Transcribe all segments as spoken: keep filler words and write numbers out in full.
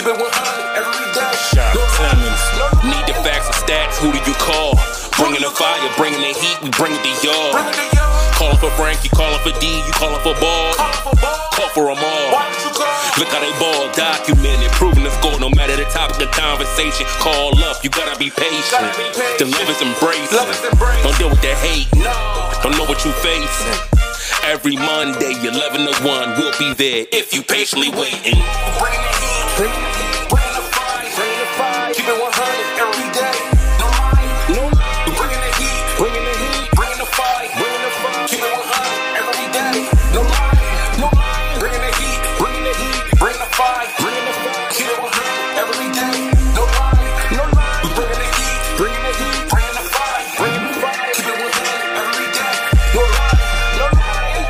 Keep it one hundred every day. Shout Timmons. Need the facts and stats, who do you call? Bringing the fire, bringing the heat, we bring it to y'all. Calling for Frankie, calling for D, you calling for ball. Call for them all. Look how they ball, documented, proving the score. No matter the topic of conversation, call up, you gotta be patient. The love is embraced. Don't deal with the hate. Don't know what you face. Every Monday, eleven to one, we'll be there if you patiently waiting. Bringing the heat, bringing the heat, bringing the fire, bringing the fire. Keep it one hundred every day. No lying, no lying. Bringing the heat, bringing the heat, bringing the fire, bringing the fire. Keep it one hundred every day. No lying, no lying. Bringing the heat, bringing the heat, bringing the fire, bringing the fire. Keep it one hundred every day. No lying, no lying. Bringing the heat, bringing the heat, bringing the fire, bringing the fire. Keep it one hundred every day. No lying, no lying.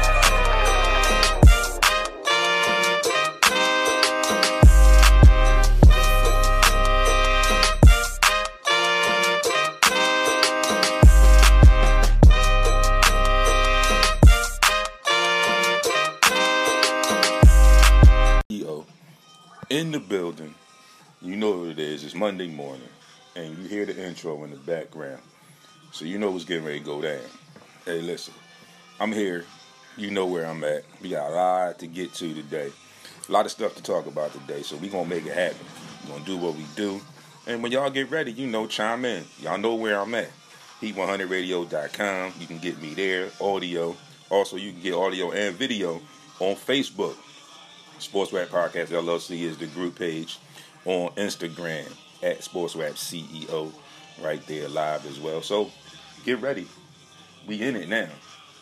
In the building, you know what it is. It's Monday morning, and you hear the intro in the background, so you know what's getting ready to go down. Hey, listen, I'm here. You know where I'm at. We got a lot to get to today, a lot of stuff to talk about today. So we gonna make it happen. We're gonna do what we do, and when y'all get ready, you know, chime in. Y'all know where I'm at. heat one hundred radio dot com. You can get me there, audio. Also, you can get audio and video on Facebook. Sports Rap Podcast L L C is the group page on Instagram at Sports Rap C E O, right there live as well. So get ready, we in it now.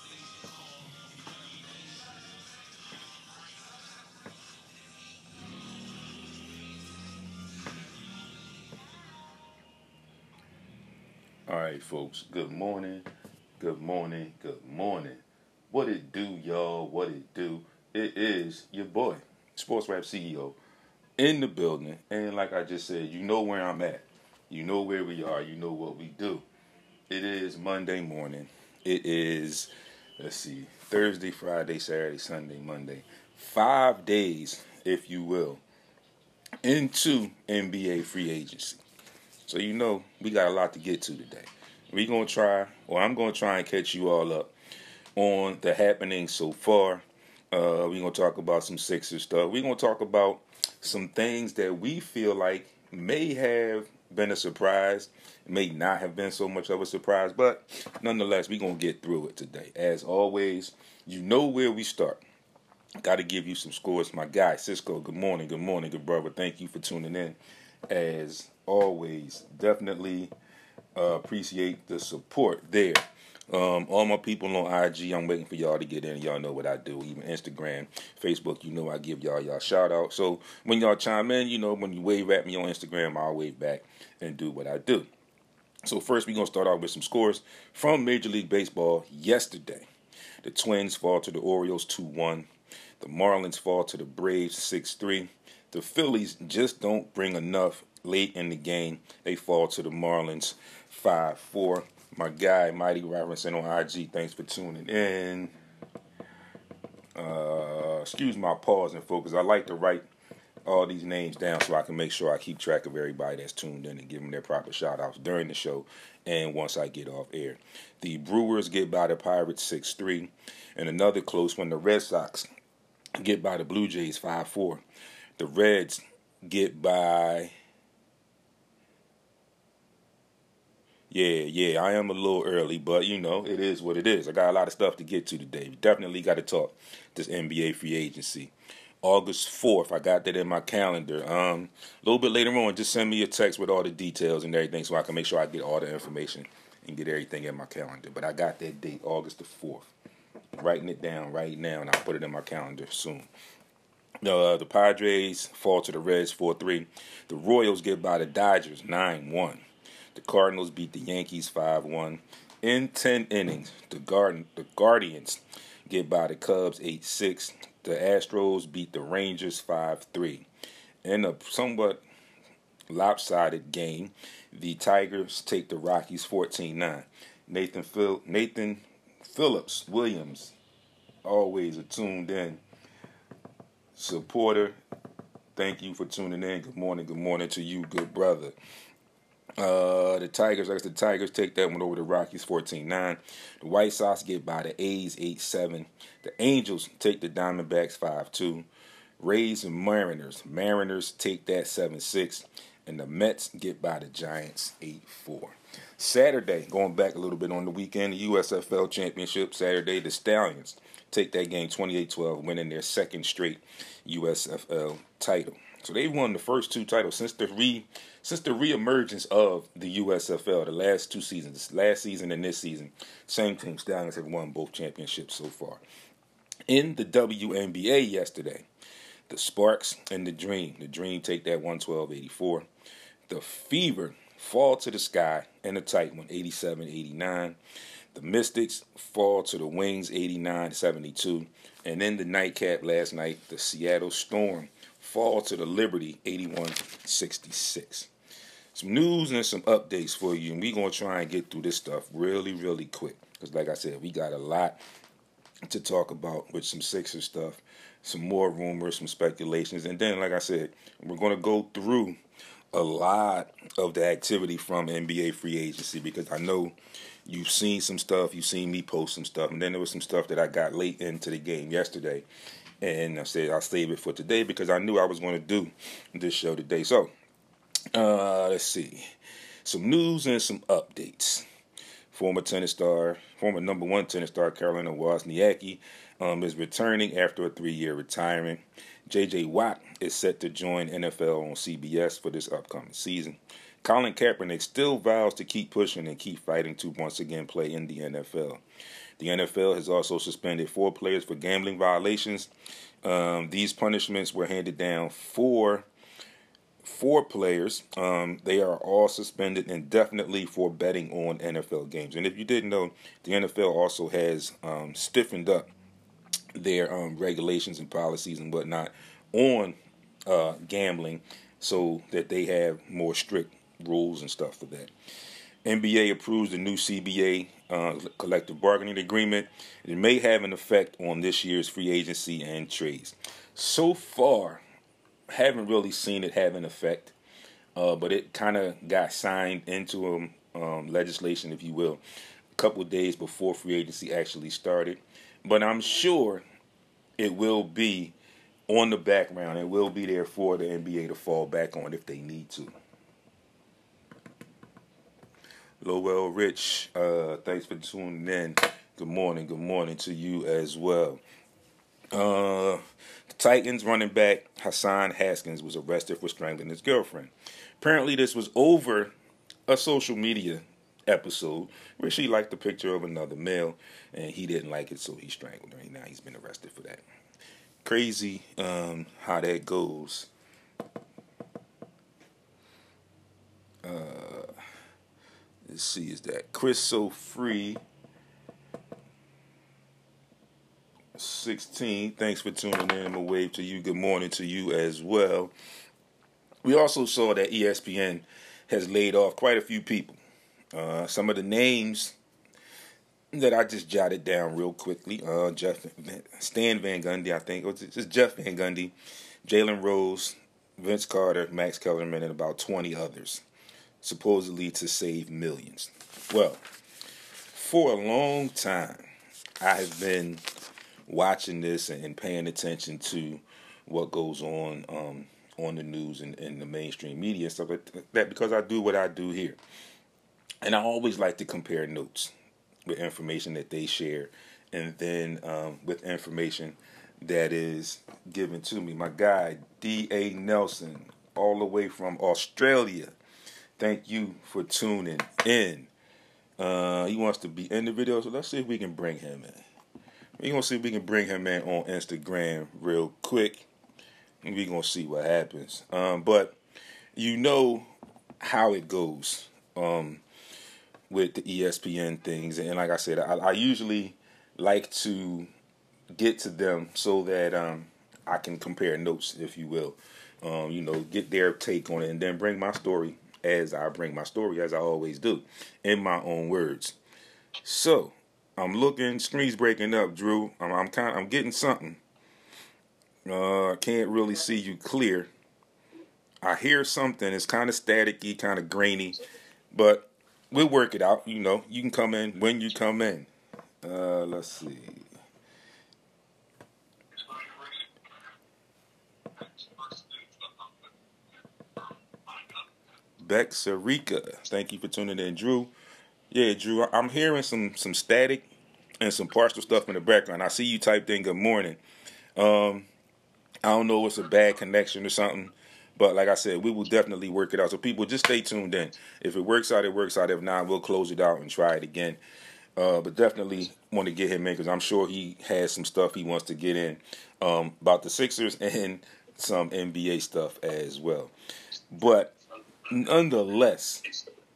All right, folks. Good morning. Good morning. Good morning. What it do, y'all? What it do? It is your boy, Sports Rap C E O, in the building. And like I just said, you know where I'm at. You know where we are. You know what we do. It is Monday morning. It is, let's see, Thursday, Friday, Saturday, Sunday, Monday. Five days, if you will, into N B A free agency. So you know we got a lot to get to today. We're going to try, or I'm going to try and catch you all up on the happenings so far. Uh, we're going to talk about some Sixers stuff. We're going to talk about some things that we feel like may have been a surprise, may not have been so much of a surprise, but nonetheless, we're going to get through it today. As always, you know where we start. Got to give you some scores. My guy, Cisco, good morning, good morning, good brother. Thank you for tuning in. As always, definitely uh, appreciate the support there. Um, all my people on I G, I'm waiting for y'all to get in. Y'all know what I do. Even Instagram, Facebook, you know I give y'all y'all shout out. So when y'all chime in, you know, when you wave at me on Instagram, I'll wave back and do what I do. So first, we're going to start out with some scores from Major League Baseball yesterday. The Twins fall to the Orioles two one. The Marlins fall to the Braves six three. The Phillies just don't bring enough late in the game. They fall to the Marlins five four. My guy, Mighty Robinson on I G, thanks for tuning in. Uh, excuse my pause and focus. I like to write all these names down so I can make sure I keep track of everybody that's tuned in and give them their proper shout-outs during the show and once I get off air. The Brewers get by the Pirates six three. And another close one, the Red Sox get by the Blue Jays five four. The Reds get by... Yeah, yeah, I am a little early, but, you know, it is what it is. I got a lot of stuff to get to today. We definitely got to talk this N B A free agency. August fourth, I got that in my calendar. Um, a little bit later on, just send me a text with all the details and everything so I can make sure I get all the information and get everything in my calendar. But I got that date, August the fourth. I'm writing it down right now, and I'll put it in my calendar soon. Uh, the Padres fall to the Reds four three. The Royals get by the Dodgers nine one. The Cardinals beat the Yankees five one. In ten innings, the, Garden, the Guardians get by the Cubs eight six. The Astros beat the Rangers five three. In a somewhat lopsided game, the Tigers take the Rockies fourteen nine. Nathan, Phil, Nathan Phillips Williams, always a tuned in supporter Thank you for tuning in. Good morning. Good morning to you, good brother. Uh, the Tigers, I guess the Tigers take that one over the Rockies fourteen nine. The White Sox get by the A's eight seven. The Angels take the Diamondbacks five two. Rays and Mariners. Mariners take that seven six. And the Mets get by the Giants eight four. Saturday, going back a little bit on the weekend, the U S F L Championship. Saturday, the Stallions take that game twenty-eight twelve, winning their second straight U S F L title. So they won the first two titles since the re since the reemergence of the U S F L. The last two seasons, last season and this season, same team. Stallions have won both championships so far. In the W N B A yesterday, the Sparks and the Dream. The Dream take that one twelve eighty-four. The Fever fall to the sky in a tight one, eighty-seven eighty-nine. The Mystics fall to the Wings, eighty-nine seventy-two. And then the nightcap last night, the Seattle Storm fall to the Liberty, eighty-one sixty-six. Some news and some updates for you, and we're going to try and get through this stuff really, really quick. Because like I said, we got a lot to talk about with some Sixers stuff, some more rumors, some speculations. And then, like I said, we're going to go through a lot of the activity from N B A free agency, because I know you've seen some stuff, you've seen me post some stuff, and then there was some stuff that I got late into the game yesterday, and I said I'll save it for today because I knew I was going to do this show today. So, uh, let's see, some news and some updates. Former tennis star, former number one tennis star Carolina Wozniacki um, is returning after a three-year retirement. J J Watt is set to join N F L on C B S for this upcoming season. Colin Kaepernick still vows to keep pushing and keep fighting to once again play in the N F L. The N F L has also suspended four players for gambling violations. Um, these punishments were handed down for four players. Um, they are all suspended indefinitely for betting on N F L games. And if you didn't know, the N F L also has um, stiffened up their um, regulations and policies and whatnot on uh, gambling, so that they have more strict rules and stuff for that. N B A approves the new C B A uh, collective bargaining agreement. It may have an effect on this year's free agency and trades. So far, haven't really seen it have an effect, uh, but it kind of got signed into um, um, legislation, if you will, a couple of days before free agency actually started. But I'm sure it will be on the background. It will be there for the N B A to fall back on if they need to. Lowell Rich, uh, thanks for tuning in. Good morning, good morning to you as well. Uh, the Titans running back Hassan Haskins was arrested for strangling his girlfriend. Apparently this was over a social media episode where she liked a picture of another male and he didn't like it, so he strangled her. And now he's been arrested for that. Crazy um, how that goes. Uh, let's see, is that Chris So Free sixteen? Thanks for tuning in. I'm a wave to you. Good morning to you as well. We also saw that E S P N has laid off quite a few people. Uh, some of the names that I just jotted down real quickly: uh, Jeff, Stan Van Gundy, I think, it was just Jeff Van Gundy, Jalen Rose, Vince Carter, Max Kellerman, and about twenty others, supposedly to save millions. Well, for a long time, I have been watching this and paying attention to what goes on um, on the news and, and the mainstream media and stuff like that, because I do what I do here. And I always like to compare notes with information that they share and then um, with information that is given to me. My guy, D A Nelson, all the way from Australia, thank you for tuning in. Uh, he wants to be in the video, so let's see if we can bring him in. We're going to see if we can bring him in on Instagram real quick, and we're going to see what happens. Um, but you know how it goes um, with the E S P N things. And like I said, I, I usually like to get to them so that um, I can compare notes, if you will. Um, you know, get their take on it and then bring my story as I bring my story, as I always do, in my own words. So, I'm looking, screen's breaking up, Drew. I'm, I'm kind, I'm getting something. Uh, I can't really see you clear. I hear something. It's kind of staticky, kind of grainy, but we'll work it out. You know, you can come in when you come in. Uh, let's see. Beck Sarika, thank you for tuning in, Drew. Yeah, Drew, I'm hearing some some static and some partial stuff in the background. I see you typed in good morning. Um, I don't know if it's a bad connection or something, but like I said, we will definitely work it out. So people, just stay tuned in. If it works out, it works out. If not, we'll close it out and try it again. Uh, but definitely want to get him in because I'm sure he has some stuff he wants to get in um, about the Sixers and some N B A stuff as well. But nonetheless,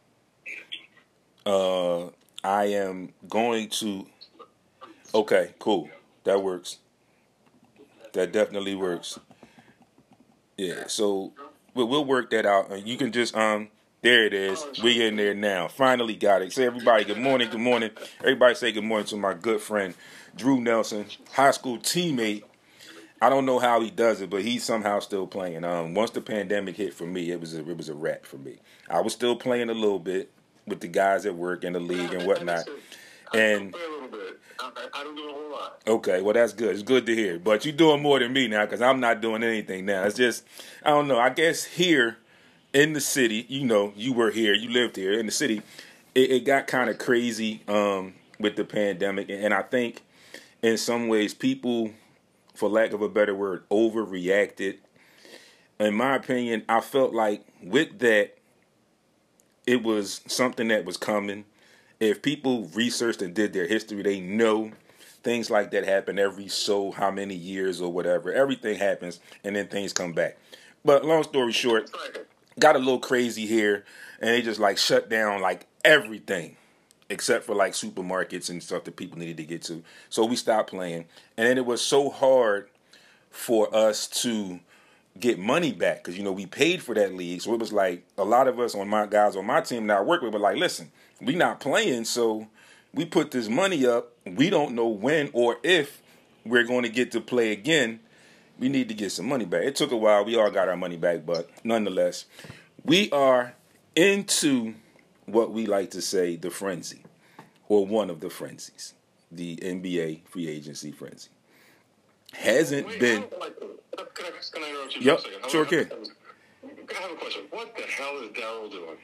uh, I am going to. Okay, cool. That works. That definitely works. Yeah, so we'll, we'll work that out. And you can just um. There it is. We in there now. Finally got it. Say everybody good morning. Good morning. Everybody say good morning to my good friend Drew Nelson, high school teammate. I don't know how he does it, but he's somehow still playing. Um, once the pandemic hit for me, it was a, it was a wrap for me. I was still playing a little bit with the guys at work in the league and whatnot. And I play a little bit. I, I don't do a whole lot. Okay, well that's good. It's good to hear. But you're doing more than me now because I'm not doing anything now. It's just I don't know. I guess here in the city, you know, you were here, you lived here in the city. It, it got kind of crazy um, with the pandemic, and I think in some ways people, for lack of a better word, overreacted. In my opinion, I felt like with that, it was something that was coming. If people researched and did their history, they know things like that happen every so how many years or whatever. Everything happens, and then things come back. But long story short, got a little crazy here, and they just like shut down like everything except for like supermarkets and stuff that people needed to get to. So we stopped playing, and then it was so hard for us to get money back because, you know, we paid for that league. So it was like a lot of us on my guys on my team that I work with were like, listen, we not playing, so we put this money up. We don't know when or if we're going to get to play again. We need to get some money back. It took a while. We all got our money back, but nonetheless, we are into what we like to say the frenzy, or one of the frenzies, the N B A free agency frenzy. Hasn't Wait, been. Can I, can I interrupt you Yep, for a second? sure I, can. I have a question. What the hell is Daryl doing?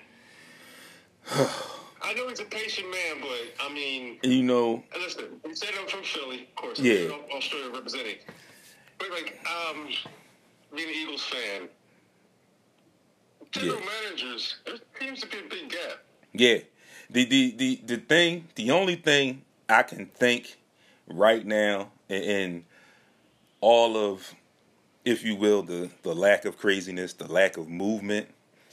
I know he's a patient man, but I mean, You know, listen, he said I'm from Philly, of course. Yeah. I'm Australia representing. But like, um, being an Eagles fan, general Yeah. managers, there seems to be a big gap. yeah. The, the, the, the thing, the only thing I can think right now in, in all of, if you will, the, the lack of craziness, the lack of movement,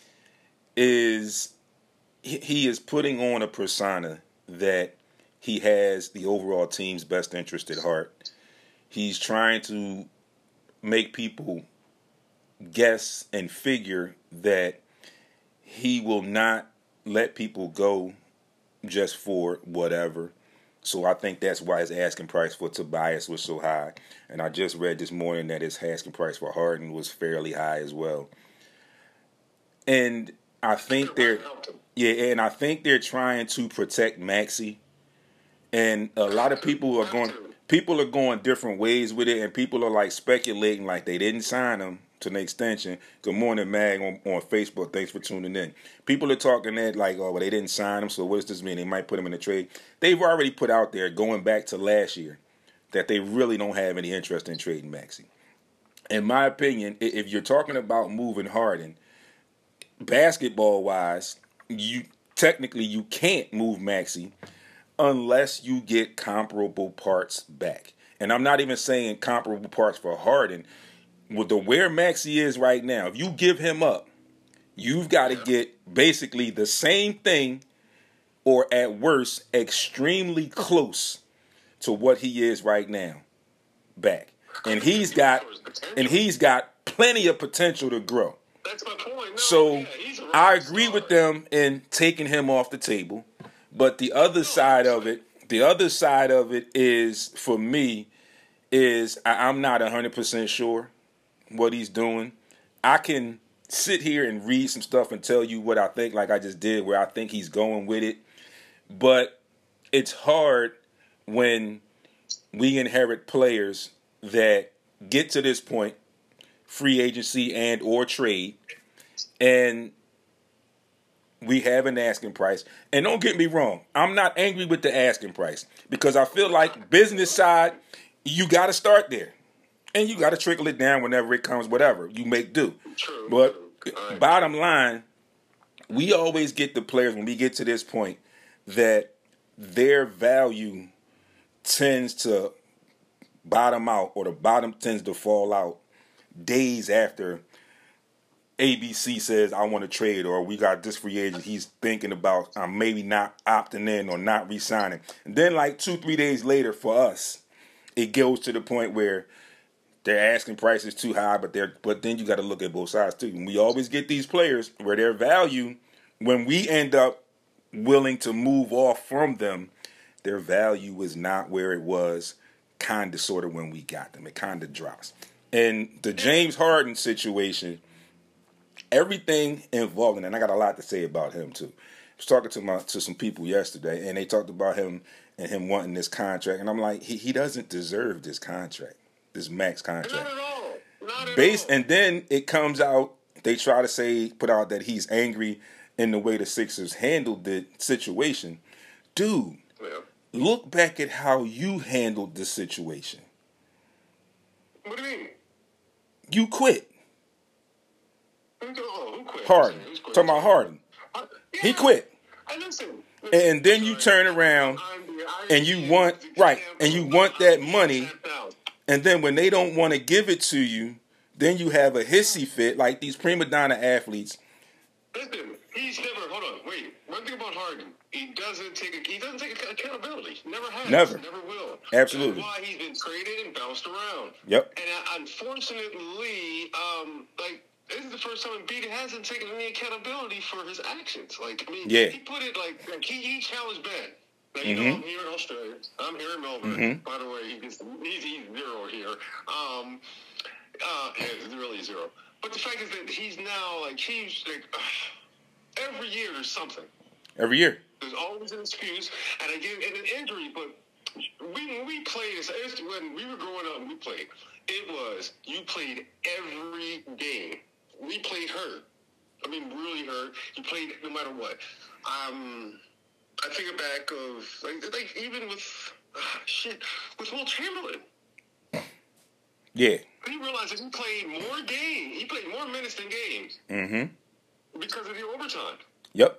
is he, he is putting on a persona that he has the overall team's best interest at heart. He's trying to make people guess and figure that he will not let people go just for whatever. So I think that's why his asking price for Tobias was so high. And I just read this morning that his asking price for Harden was fairly high as well. And I think they're yeah, and I think they're trying to protect Maxey. And a lot of people are going people are going different ways with it, and people are like speculating like they didn't sign him to an extension. Good morning, Mag, on, on Facebook. Thanks for tuning in. People are talking that like, oh, well, they didn't sign him, so what does this mean? They might put him in a trade. They've already put out there, going back to last year, that they really don't have any interest in trading Maxey. In my opinion, if you're talking about moving Harden, basketball-wise, you technically you can't move Maxey unless you get comparable parts back. And I'm not even saying comparable parts for Harden. With the where Maxey is right now, if you give him up, you've got to get basically the same thing, or at worst, extremely close to what he is right now back. And he's got and he's got plenty of potential to grow. That's my point. No, So yeah, he's a I rock agree star. with them in taking him off the table. But the other side of it, the other side of it is, for me, is I, I'm not one hundred percent sure what he's doing. I can sit here and read some stuff and tell you what I think, like I just did, where I think he's going with it. But it's hard when we inherit players that get to this point, free agency and or trade, and we have an asking price. And don't get me wrong, I'm not angry with the asking price because I feel like business side, you got to start there. And you got to trickle it down whenever it comes, whatever. You make do. True. But Right. bottom line, we always get the players when we get to this point that their value tends to bottom out, or the bottom tends to fall out days after A B C says, I want to trade, or we got this free agent he's thinking about uh, maybe not opting in or not re-signing. And then like two, three days later for us, it goes to the point where they're asking prices too high, but they're but then you got to look at both sides too. And we always get these players where their value, when we end up willing to move off from them, their value is not where it was kind of sort of when we got them. It kind of drops. And the James Harden situation, everything involved in it, and I got a lot to say about him too. I was talking to my to some people yesterday, and they talked about him and him wanting this contract, and I'm like, he he doesn't deserve this contract. This max contract. Not at all. Not at Base, all. and then it comes out, they try to say, put out that he's angry in the way the Sixers handled the situation. Dude, Yeah. look back at how you handled the situation. What do you mean? You quit. Oh, who quit? Harden. Who's quit? Talking about Harden. Uh, yeah. He quit. I listen. And then you turn around and you want, right, and you want that money. And then when they don't want to give it to you, then you have a hissy fit like these prima donna athletes. Listen, he's never. Hold on, wait. One thing about Harden, he doesn't take. A, he doesn't take accountability. Never has. Never. Never will. Absolutely. That's why he's been traded and bounced around. Yep. And uh, unfortunately, um, like this is the first time Embiid hasn't taken any accountability for his actions. Like, I mean, Yeah. he put it like, like he, he challenged Ben. Now, you Mhm. know, I'm here in Australia. I'm here in Melbourne. Mhm. By the way, he's, he's, he's zero here. Um, uh, yeah, it's really zero. But the fact is that he's now, like, he's, like, uh, every year there's something. Every year. There's always an excuse, and again, and an injury. But we, when we played, when we were growing up and we played, it was, you played every game. We played hurt. I mean, really hurt. You played no matter what. Um... I think back of, like, like even with, uh, shit, with Will Chamberlain. Yeah. He realized that he played more games. He played more minutes than games. Mm-hmm. Because of the overtime. Yep.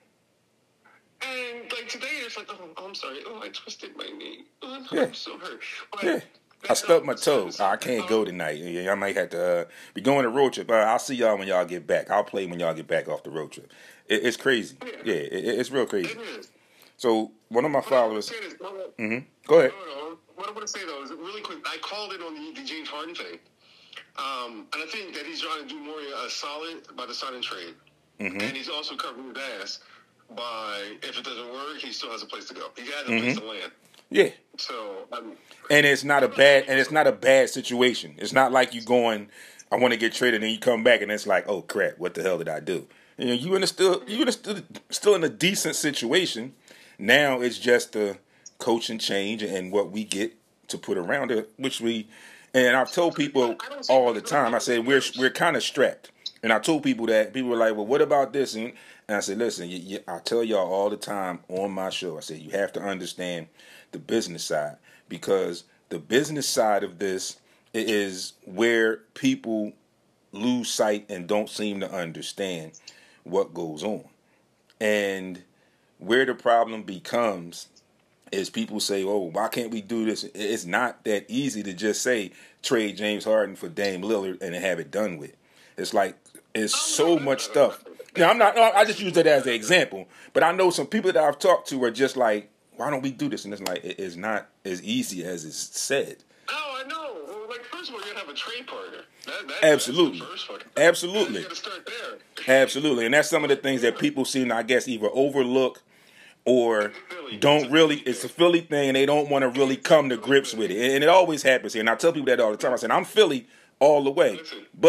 And, like, today, it's like, oh, I'm sorry. Oh, I twisted my knee. Oh, Yeah. I'm so hurt. But Yeah. I stubbed my toe. I can't go tonight. Yeah, I might have to uh, be going on a road trip. Uh, I'll see y'all when y'all get back. I'll play when y'all get back off the road trip. It, it's crazy. Yeah, it, it's real crazy. It is. So one of my followers. What I wanna say is- Mm-hmm. Go ahead. No, no, no. What I want to say, though, is really quick. I called it on the, the James Harden thing. Um, and I think that he's trying to do more uh, solid by the sign and trade. Mm-hmm. And he's also covering his ass by, if it doesn't work, he still has a place to go. He has a Mm-hmm. place to land. Yeah. So, um, And it's not a bad and it's not a bad situation. It's not like you going, I want to get traded, and you come back and it's like, oh crap, what the hell did I do? You know, you in a still you in a still, still in a decent situation. Now it's just the coaching change and what we get to put around it, which we and I've told people all the time. I said we're we're kind of strapped, and I told people that people were like, well, what about this? And, and I said, listen, you, you, I tell y'all all the time on my show. I said you have to understand the business side, because the business side of this is where people lose sight and don't seem to understand what goes on. And where the problem becomes is people say, oh, why can't we do this? It's not that easy to just say trade James Harden for Dame Lillard and have it done with. It's like, it's so much stuff. Now, I'm not, I just use that as an example, but I know some people that I've talked to are just like, why don't we do this? And it's like, it is not as easy as it's said. oh, I know. Well, like, first of all, you gotta have a trade partner. That, that, Absolutely. That's the first fucking- Absolutely. You gotta start there. Absolutely. And that's some of the things that people seem to, I guess, either overlook or don't really, it's a Philly thing, and they don't want to really come to grips with it. And it always happens here. And I tell people that all the time. I said, I'm Philly all the way. But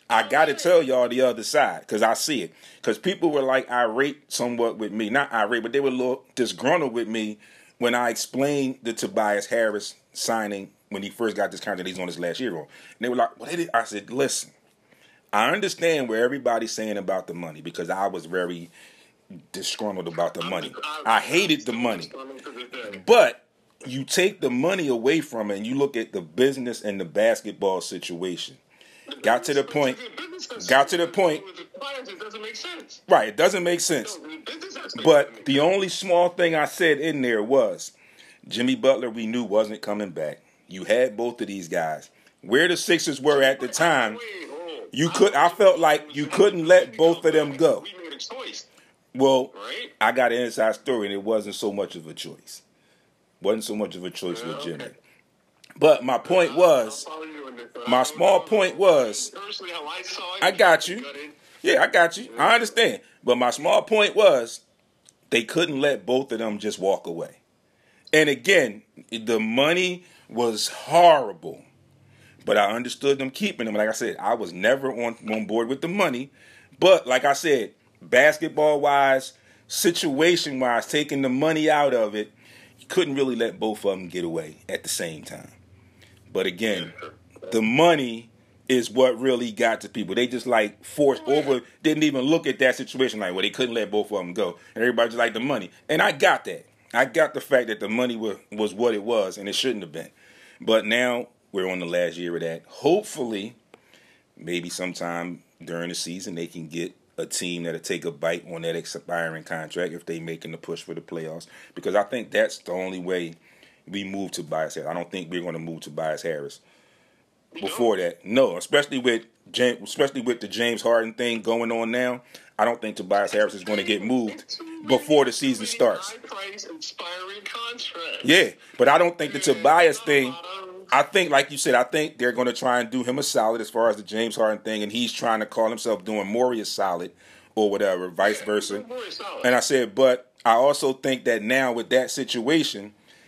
I got to tell y'all the other side because I see it. Because people were like irate somewhat with me. Not irate, but they were a little disgruntled with me when I explained the Tobias Harris signing when he first got this contract he's on his last year on. And they were like, what did I said, listen, I understand where everybody's saying about the money because I was very disgruntled about the money. I hated the money. But you take the money away from it and you look at the business and the basketball situation. Got to the point. Got to the point. It doesn't make sense. Right, it doesn't make sense. But the only small thing I said in there was Jimmy Butler we knew wasn't coming back. You had both of these guys. Where the Sixers were at the time, you could. I felt like you couldn't let both of them go. We made a choice. Well, Right? I got an inside story, and it wasn't so much of a choice. Wasn't so much of a choice Yeah, with Jimmy. okay. But my point was, I'll follow you on this. my small point was, Personally, how I saw it, I got you. got in. Yeah, I got you. I understand. But my small point was, they couldn't let both of them just walk away. And again, the money was horrible. But I understood them keeping them. Like I said, I was never on, on board with the money. But like I said, basketball-wise, situation-wise, taking the money out of it, you couldn't really let both of them get away at the same time. But again, the money is what really got to people. They just like forced over, didn't even look at that situation like, well, they couldn't let both of them go. And everybody just liked the money. And I got that. I got the fact that the money was, was what it was, and it shouldn't have been. But now we're on the last year of that. Hopefully, maybe sometime during the season, they can get a team that'll take a bite on that expiring contract if they making the push for the playoffs. Because I think that's the only way we move to Tobias Harris. I don't think we're going to move to Tobias Harris before that. No, especially with James, especially with the James Harden thing going on now. I don't think Tobias Harris is going to get moved before the season starts. High-price, inspiring contract. Yeah, but I don't think the Tobias thing. I think, like you said, I think they're going to try and do him a solid as far as the James Harden thing, and he's trying to call himself doing Morey a solid or whatever, vice versa. And I said, but I also think that now with that situation,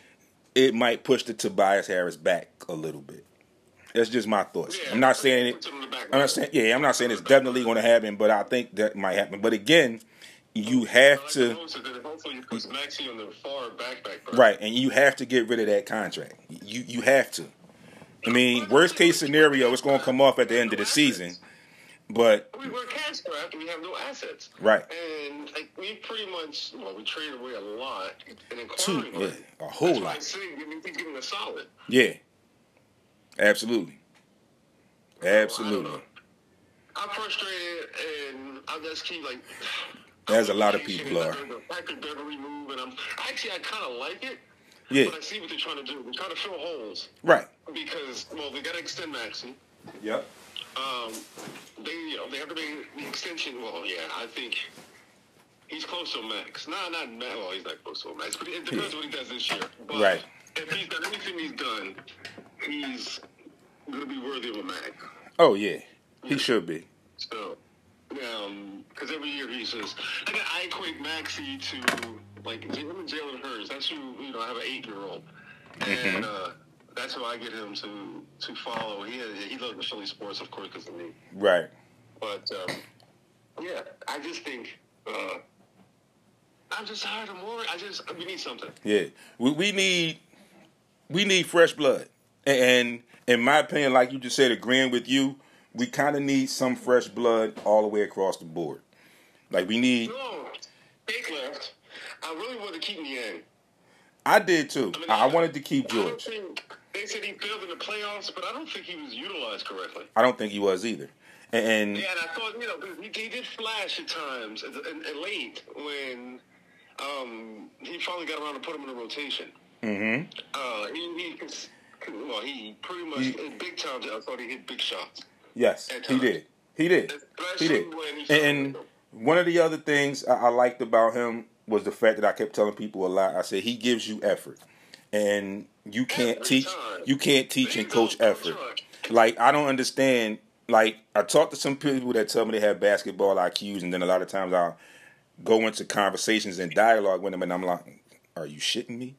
it might push the Tobias Harris back a little bit. That's just my thoughts. Yeah, I'm not saying it. I'm not saying, yeah, I'm not saying it's definitely going to happen, but I think that might happen. But again, you have to. Right, and you have to get rid of that contract. You you have to. I mean, worst case scenario, it's going to come off at the end of the season. But We were cash strapped and we have no assets. Right. And like, we pretty much, well, we traded away a lot. And in two, acquiring yeah, money. a whole That's why I lot. say, I mean, he's giving a solid. Yeah, absolutely, I don't absolutely. know. I'm frustrated, and I just keep like. There's a lot of people are. The Patrick Beverly move, and I'm actually I kind of like it. Yeah, But I see what they're trying to do. They're trying to fill holes right. because well, they got to extend Maxey. Yep. Um, they you know, they have to make the extension. Well, yeah, I think he's close to a max. Nah, not max. Well, he's not close to a max, but it depends Yeah. what he does this year. But Right. if he's done anything he's done, he's going to be worthy of a max. Oh yeah, he should be. So, um, because every year he says, I, got, I equate Maxey to like him and Jalen Hurts. That's who you know. I have an eight-year-old, and uh, that's who I get him to to follow. He he loves the Philly sports, of course, because of me. Right. But um, yeah, I just think uh, I'm just tired of more. I just we need something. Yeah, we we need we need fresh blood, and in my opinion, like you just said, agreeing with you, we kind of need some fresh blood all the way across the board. Like we need. No, Jake left. I really wanted to keep Niang. I did too. I mean, I wanted to keep I don't George. think, they said he failed in the playoffs, but I don't think he was utilized correctly. I don't think he was either. And Yeah, and I thought, you know, he, he did flash at times, and, and, and late when um, he finally got around to put him in the rotation. mm-hmm. Uh, he, he, well, he pretty much, He- in big times, I thought he hit big shots. Yes, At he times. did. He did. He Especially did. when he And shot. one of the other things I, I liked about him was the fact that I kept telling people a lot. I said he gives you effort, and you can't Every teach. time. You can't teach There and you go, coach coach effort. Hunt. Like I don't understand. Like I talked to some people that tell me they have basketball I Qs, and then a lot of times I'll go into conversations and dialogue with them, and I'm like, "Are you shitting me?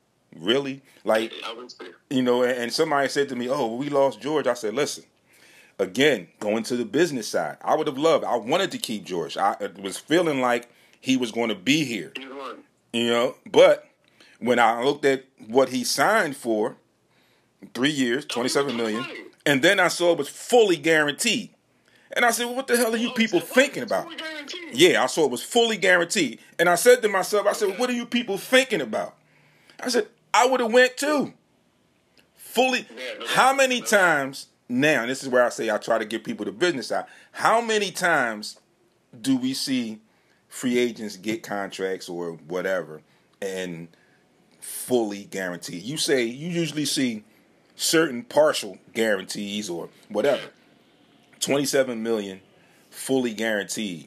Really?" Like I would say. you know. And, and somebody said to me, "Oh, we lost George." I said, "Listen, again, going to the business side, I would have loved, I wanted to keep George. I was feeling like he was going to be here. You know, but when I looked at what he signed for, three years, twenty-seven million dollars, and then I saw it was fully guaranteed. And I said, well, what the hell are you people thinking about? Yeah, I saw it was fully guaranteed. And I said to myself, I said, well, what are you people thinking about? I said, I would have went too. Fully. How many times now, and this is where I say I try to give people the business side, how many times do we see free agents get contracts or whatever and fully guaranteed? You say you usually see certain partial guarantees or whatever. twenty-seven million dollars fully guaranteed.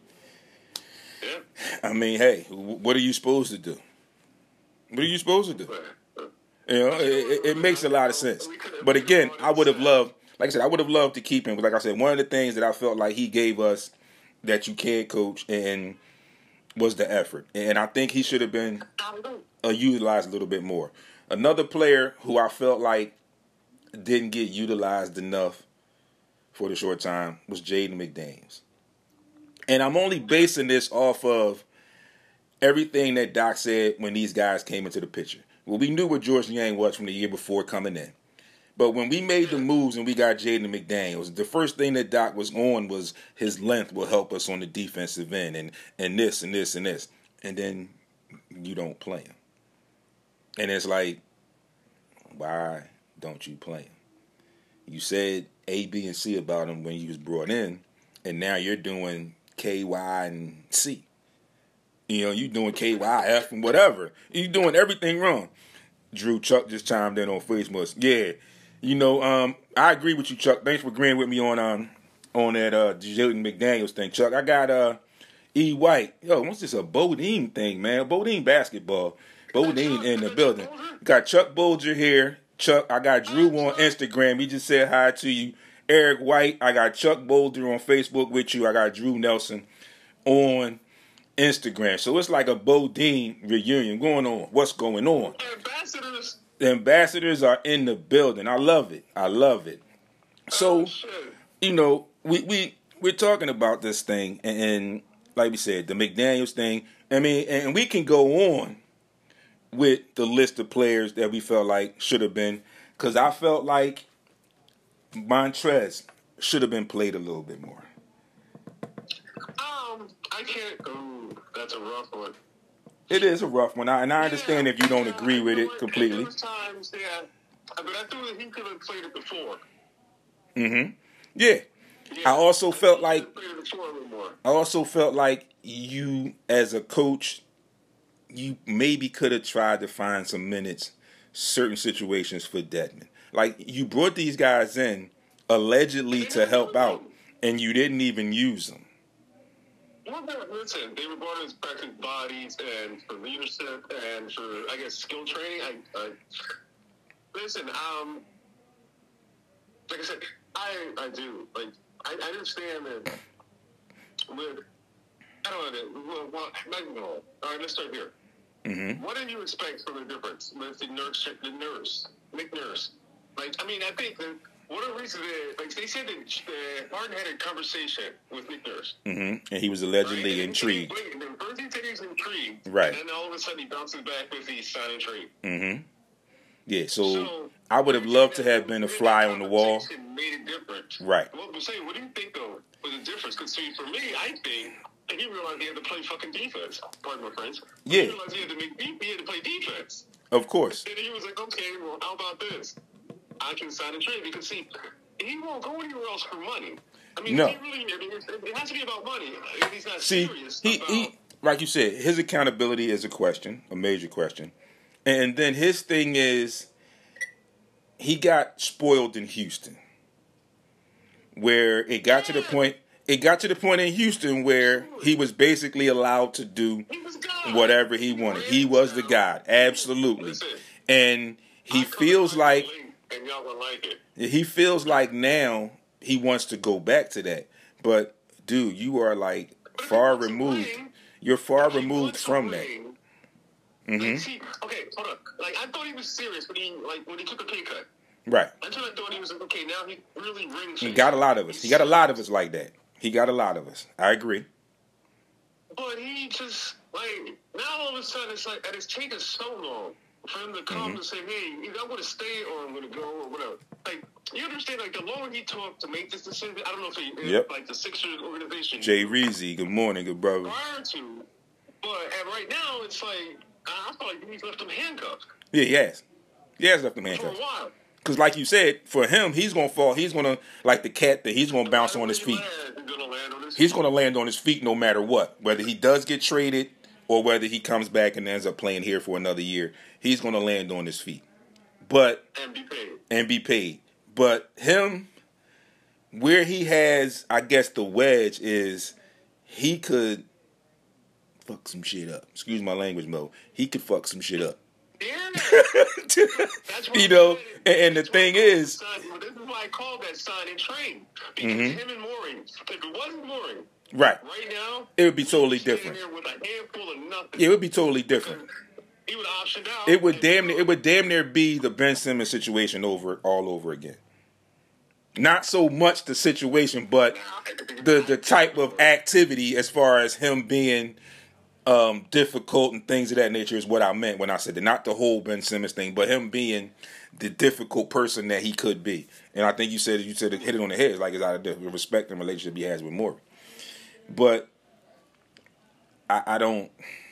Yeah. I mean, hey, what are you supposed to do? What are you supposed to do? You know, it, it makes a lot of sense. But again, I would have loved, like I said, I would have loved to keep him. But like I said, one of the things that I felt like he gave us that you can't coach and was the effort. And I think he should have been uh, utilized a little bit more. Another player who I felt like didn't get utilized enough for the short time was Jaden McDaniels. And I'm only basing this off of everything that Doc said when these guys came into the picture. Well, we knew what George Niang was from the year before coming in. But when we made the moves and we got Jaden McDaniels, the first thing that Doc was on was his length will help us on the defensive end and, and this and this and this. And then you don't play him. And it's like, why don't you play him? You said A, B, and C about him when he was brought in, and now you're doing K, Y, and C. You know, you're doing K, Y, F, and whatever. You're doing everything wrong. Drew Chuck just chimed in on Facebook. Yeah, you know, um, I agree with you, Chuck. Thanks for agreeing with me on um on that uh, Jaden McDaniels thing, Chuck. I got uh E. White. Yo, what's this, a Bodine thing, man? Bodine basketball. Bodine in the building. Got Chuck Bolger here. Chuck, I got Drew on Instagram. He just said hi to you. Eric White, I got Chuck Boulder on Facebook with you. I got Drew Nelson on Instagram. So it's like a Bodine reunion going on. What's going on? Ambassadors. The ambassadors are in the building. I love it. I love it. So, you know, we, we, we're talking about this thing. And, and like we said, the McDaniels thing. I mean, and we can go on with the list of players that we felt like should have been. Because I felt like Montrez should have been played a little bit more. Um, I can't. Ooh, that's a rough one. It is a rough one, I, and I Yeah, understand if you don't yeah, agree with there it were- completely. There was times, yeah, but I thought that he could have played it before. Mm-hmm. Yeah. Yeah, I also think felt he like could have played it before a little more. I also felt like you, as a coach, you maybe could have tried to find some minutes, certain situations for Dedmon. Like, you brought these guys in allegedly to help out, and you didn't even use them. Well, no, listen, they were brought in as practice bodies and for leadership and for, I guess, skill training. I, I listen. Um, like I said, I I do like I, I understand that with I don't know. Well, well, not even all. All right, let's start here. Mm-hmm. What do you expect from the difference with the nurse, the nurse, Nick Nurse? Like, I mean, I think that one of the reasons that, like, they said that uh, Harden had a conversation with Nick Nurse. Mm-hmm. And he was allegedly Right? intrigued. And he, first he said he was intrigued. Right. And then all of a sudden he bounces back with the signing trade. Mm-hmm. Yeah, so, So, I would have loved to have been a fly on the wall. Conversation made a difference. Right. Well, I'm saying, what do you think, though, was the difference? Because, see, for me, I think, and he realized he had to play fucking defense. Pardon my French. Yeah. He realized he had to, make, he had to play defense. Of course. And he was like, okay, well, how about this? I can sign a trade because, see, he won't go anywhere else for money. I mean, No. he really, I mean, it has to be about money. He's not See, serious he, about... he, like you said, his accountability is a question, a major question. And then his thing is, he got spoiled in Houston, where it got to the point, it got to the point in Houston where he was basically allowed to do He was God. whatever he wanted. He was the God, absolutely. Listen, And he I come feels to like, link and y'all will like it. he feels like now he wants to go back to that. But, dude, you are like But if far he wants to removed. win, You're far if he removed wants to from that. win, Mm-hmm. like, see, okay, hold on. Like, I thought he was serious when he, like, when he took a pay cut. Right. Until I thought he was like, okay, now he really rings. He got a lot of us. He got a lot of us like that. He got a lot of us. I agree. But he just, like, now all of a sudden it's like, and it's taken so long for him to come Mm-hmm. to say, hey, either I'm going to stay or I'm going to go or whatever. Like, you understand, like, the longer he talked to make this decision, I don't know if he, Yep. like, the Sixers organization. Jay Reezy, good morning, good brother. Prior to, but and right now it's like, I feel like he's left him handcuffed Yeah, he has. He has left him for a handcuffs. while. Because like you said, for him, he's going to fall. He's going to, like the cat, that he's going to bounce on his feet. He's going to land on his He's feet. going to land on his feet no matter what. Whether he does get traded or whether he comes back and ends up playing here for another year, he's going to land on his feet. But And be paid. and be paid. But him, where he has, I guess, the wedge is he could fuck some shit up. Excuse my language, Mo. He could fuck some shit up. Yeah. That's what You I'm know, saying. and, and the That's thing why I call is, it sign- well, this is why I call that sign and train. Because Mhm. him and Mooring, if it wasn't Mooring, right, right now, it would be totally he'd be different. standing there with a handful of nothing. It would be totally different. He would option out. It would and- damn near, it would damn near be the Ben Simmons situation over all over again. Not so much the situation, but the the type of activity as far as him being um, difficult and things of that nature is what I meant when I said that. Not the whole Ben Simmons thing, but him being the difficult person that he could be. And I think you said you said it, hit it on the head. It's like it's out of the respect and relationship he has with Morey. But I, I don't.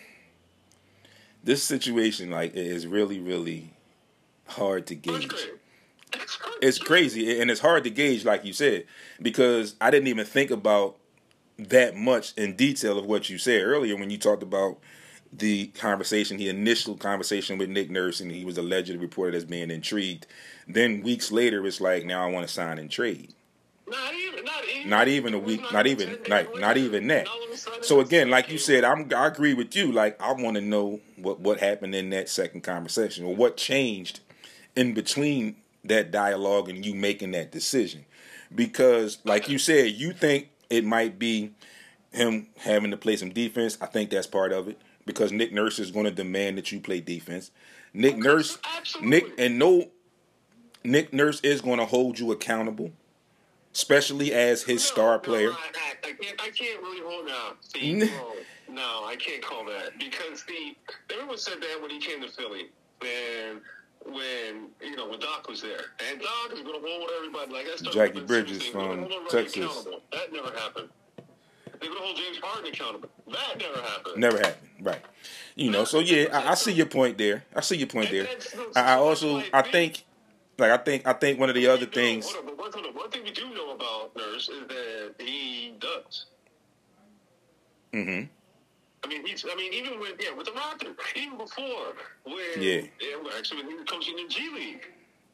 This situation like is really really hard to That's gauge. great. That's great. It's crazy and it's hard to gauge, like you said, because I didn't even think about that much in detail of what you said earlier when you talked about the conversation, the initial conversation with Nick Nurse, and he was allegedly reported as being intrigued. Then weeks later, it's like, now I want to sign and trade. Not even, not even, Not even a week, not even, not, not even that. So again, like you said, I'm, I agree with you. Like, I want to know what, what happened in that second conversation or what changed in between that dialogue and you making that decision. Because, like you said, you think it might be him having to play some defense. I think that's part of it because Nick Nurse is going to demand that you play defense. Nick Nurse, Absolutely. Nick, and no, Nick Nurse is going to hold you accountable, especially as his No, star no, player. I, I, I can't. I can't really hold out. See, N- no, no, I can't call that because the everyone said that when he came to Philly, and when you know when Doc was there, and Doc is going to hold everybody like that's Jackie Bridges from Texas. That never happened. They're going to hold James Harden accountable. That never happened. Never happened, right? You know, so yeah, I, I see your point there. I see your point And there. that's- that's- I, I that's also, like I me. think, like I think, I think one of the other No, things. Hold on, but one, hold on. One thing we do know about Nurse is that he does. hmm I mean, he's. I mean, even with yeah, with the Raptors, even before when Yeah. yeah, actually when he was coaching in G League,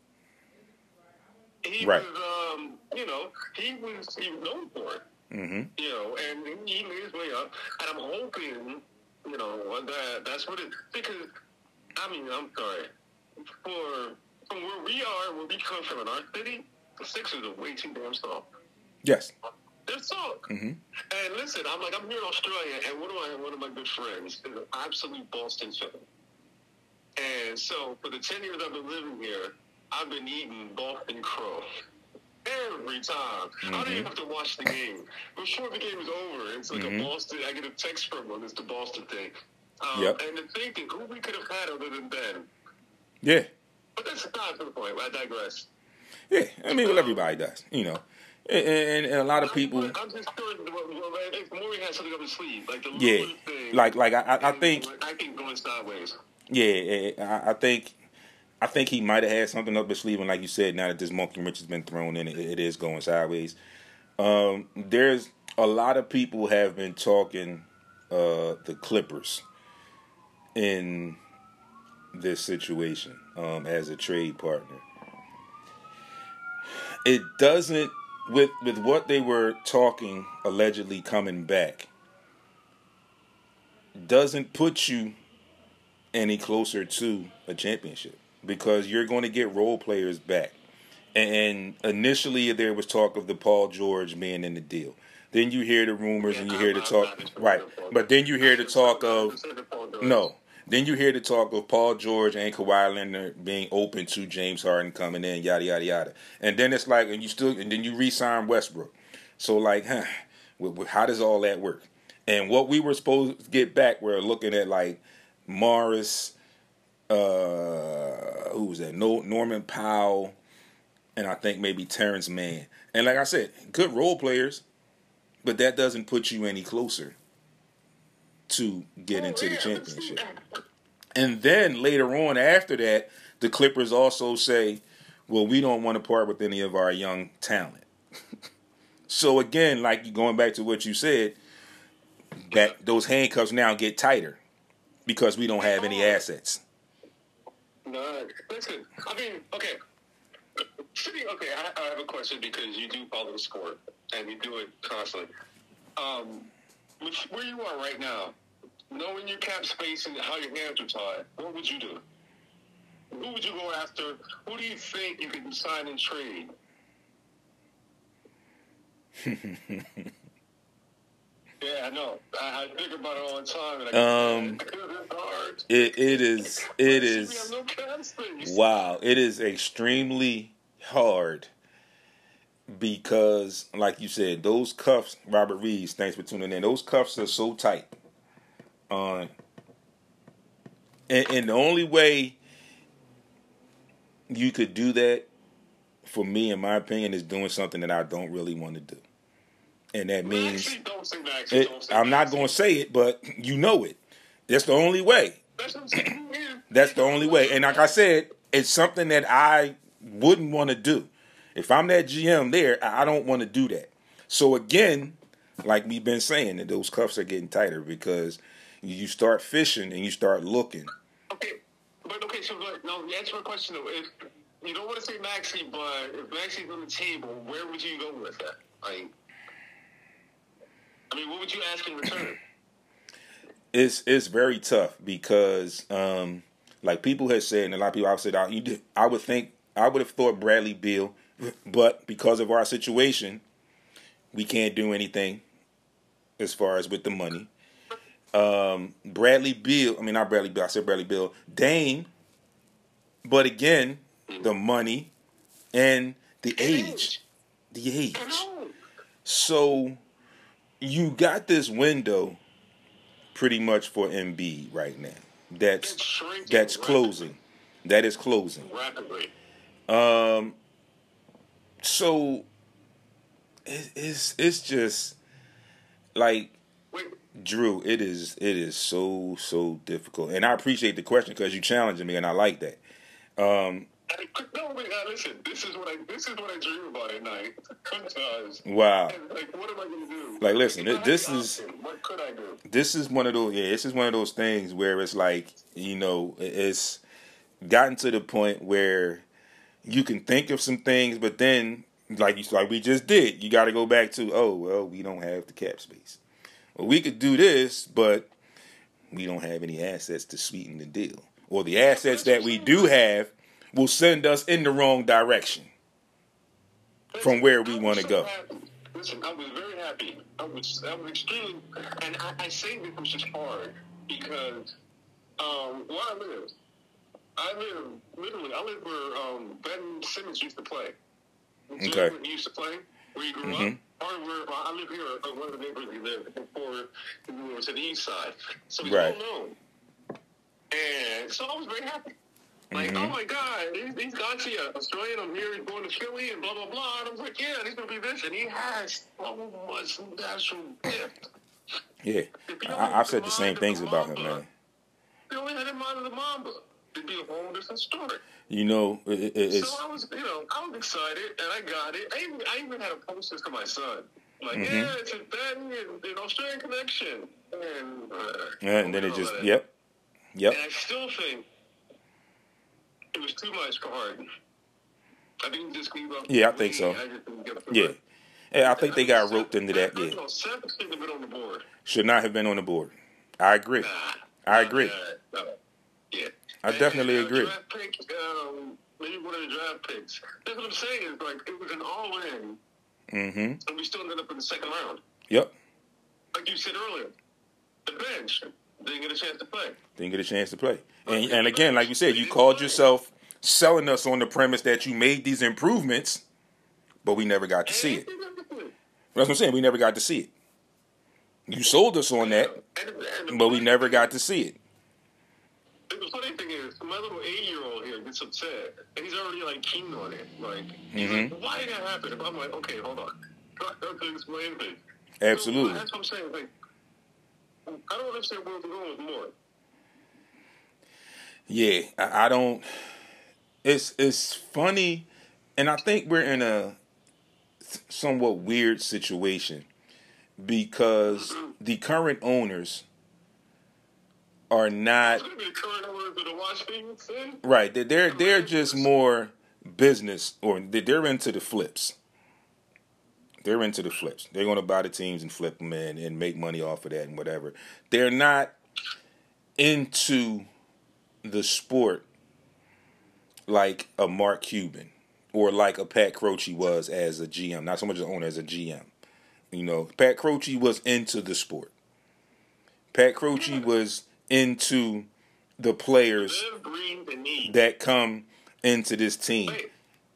he Right. was. Um, you know, he was. He was known for it. hmm You know, and he made his way up. And I'm hoping, you know, that that's what it. Because I mean, I'm sorry for from where we are, where we come from in our city, the Sixers are way too damn soft. Yes. They're soft. hmm And listen, I'm like, I'm here in Australia, and one of my one of my good friends is an absolute Boston fan. And so, for the ten years I've been living here, I've been eating Boston Crow every time. I don't even have to watch the game. Before the game is over, it's like Mhm. a Boston. I get a text from them. It's the Boston thing. Um, Yep. And to think that who we could have had other than Ben. Yeah. But that's not the point. I digress. Yeah. I mean, well, everybody does, you know, and, and, and a lot of people. I'm, I'm just curious. If Maury has something up his sleeve, like the Yeah. little thing. Like, like I, I I think. I think going sideways. Yeah, I I think I think he might have had something up his sleeve, and like you said, now that this monkey wrench has been thrown in, it, it is going sideways. Um, there's a lot of people have been talking uh, the Clippers in this situation um, as a trade partner. It doesn't with with what they were talking allegedly coming back doesn't put you any closer to a championship because you're going to get role players back. And initially there was talk of the Paul George being in the deal. Then you hear the rumors and you hear the talk, right? But then you hear the talk of no. Then you hear the talk of Paul George and Kawhi Leonard being open to James Harden coming in, yada yada yada. And then it's like, and you still, and then you re-sign Westbrook. So like, huh, how does all that work? And what we were supposed to get back, we're looking at like Morris, uh, who was that? No, Norman Powell, and I think maybe Terrence Mann. And like I said, good role players, but that doesn't put you any closer to get Oh, into the yeah. championship. And then later on after that, the Clippers also say, well, we don't want to part with any of our young talent. So again, like going back to what you said, that those handcuffs now get tighter because we don't have any assets. No, listen. I mean, okay. Sitting, okay, I, I have a question because you do follow the sport and you do it constantly. Um, which, where you are right now, knowing your cap space and how your hands are tied, what would you do? Who would you go after? Who do you think you could sign and trade? Yeah, I know. I, I think about it all the time. And I, Um, it's hard. It it is it We is have no cap space. wow. It is extremely hard because, like you said, those cuffs, Robert Reeves, thanks for tuning in. Those cuffs are so tight. On and, and the only way you could do that, for me, in my opinion, is doing something that I don't really want to do, and that means Actually, don't say Maxey. it, Don't say I'm not Maxey. going to say it, but you know it. That's the only way. That's what I'm saying. Yeah. That's the only way. And like I said, it's something that I wouldn't want to do. If I'm that G M there, I don't want to do that. So again, like we've been saying, that those cuffs are getting tighter because you start fishing and you start looking. Okay, but okay, so but, no, answer my question though. If you don't want to say Maxey, but if Maxey's on the table, where would you go with that? Like, I mean, what would you ask in return? It's it's very tough because, um, like people have said, and a lot of people have said, I, you did, I would think I would have thought Bradley Beal, but because of our situation, we can't do anything as far as with the money. Um, Bradley Beal, I mean not Bradley Beal, I said Bradley Beal, Dame, but again, the money and the age, the age. I know. So you got this window pretty much for Embiid right now. That's It's shrinking that's rapidly. closing. That is closing. Rapidly. Um. So it, it's it's just like Wait, Drew. It is it is so so difficult, and I appreciate the question because you challenging me, and I like that. Um. I, no, wait, uh, listen. This is what I this is what I dream about at night. Sometimes. Wow. And, like, what am I going to do? Like, listen, If I this had the is- option, what could I do? This is one of those. Yeah, this is one of those things where it's like, you know, it's gotten to the point where you can think of some things, but then, like you like we just did, you got to go back to, oh well, we don't have the cap space. Well, we could do this, but we don't have any assets to sweeten the deal, or the assets that we do have will send us in the wrong direction from where we I was want to so go. happy. Listen, I was very happy. I was, I was extremely, and I, I say this was just hard because um, where I live, I live literally, I live where um, Ben Simmons used to play. Do you Okay. know where he used to play, where he grew Mhm. up. Or where well, I live here, uh, one of the neighborhoods he lived before he moved to the east side. So he's Right. well known. And so I was very happy. Like, Mhm. oh my God, he's, he's got you, Australian. I'm here, he's going to Philly, and blah, blah, blah. And I was like, yeah, he's going to be this. And he has so much natural gift. Yeah, If he only I, had I've said the mind same of things the about him, Mamba, man. If he only had in mind of the Mamba, it'd be a whole different story. You know, it, it, it's So I was, you know, I was excited, and I got it. I even, I even had a poster for my son. Like, Mhm. yeah, it's a Ben and an Australian connection. And, uh, yeah, and then it all just that. yep, yep. And I still think it was too much for Harden. I didn't just leave up. Yeah, I think so. I just didn't get it. Yeah, yeah. I think they got roped into that. First Yeah, of all, Seven should have been on the board. should not have been on the board. I agree. Nah, I not agree. that. No. Yeah. I definitely And, uh, agree. Draft pick, um, maybe one of the draft picks. That's what I'm saying. Is like it was an all-in, Mm-hmm. and we still ended up in the second round. Yep. Like you said earlier, the bench. Didn't get a chance to play. Didn't get a chance to play. And, and again, like you said, you called yourself selling us on the premise that you made these improvements, but we never got to see it. That's what I'm saying. We never got to see it. You sold us on that, but we never got to see it. The funny thing is, my little eight-year-old here gets upset, and he's already, like, keen on it. Like, he's Mm-hmm. like, why did that happen? And I'm like, okay, hold on. I have to explain things. Absolutely. So, that's what I'm saying. Like, I don't understand where we're going with more. Yeah, I, I don't. It's it's funny, and I think we're in a somewhat weird situation because the current owners are not It's going to be the current owners of the Washington thing. right. They're they're, they're just more business, or they're into the flips. They're into the flips. They're going to buy the teams and flip them in and make money off of that and whatever. They're not into the sport like a Mark Cuban or like a Pat Croce was as a G M. Not so much as an owner, as a G M. You know, Pat Croce was into the sport. Pat Croce was into the players Live, breathe, and eat. that come into this team. Wait,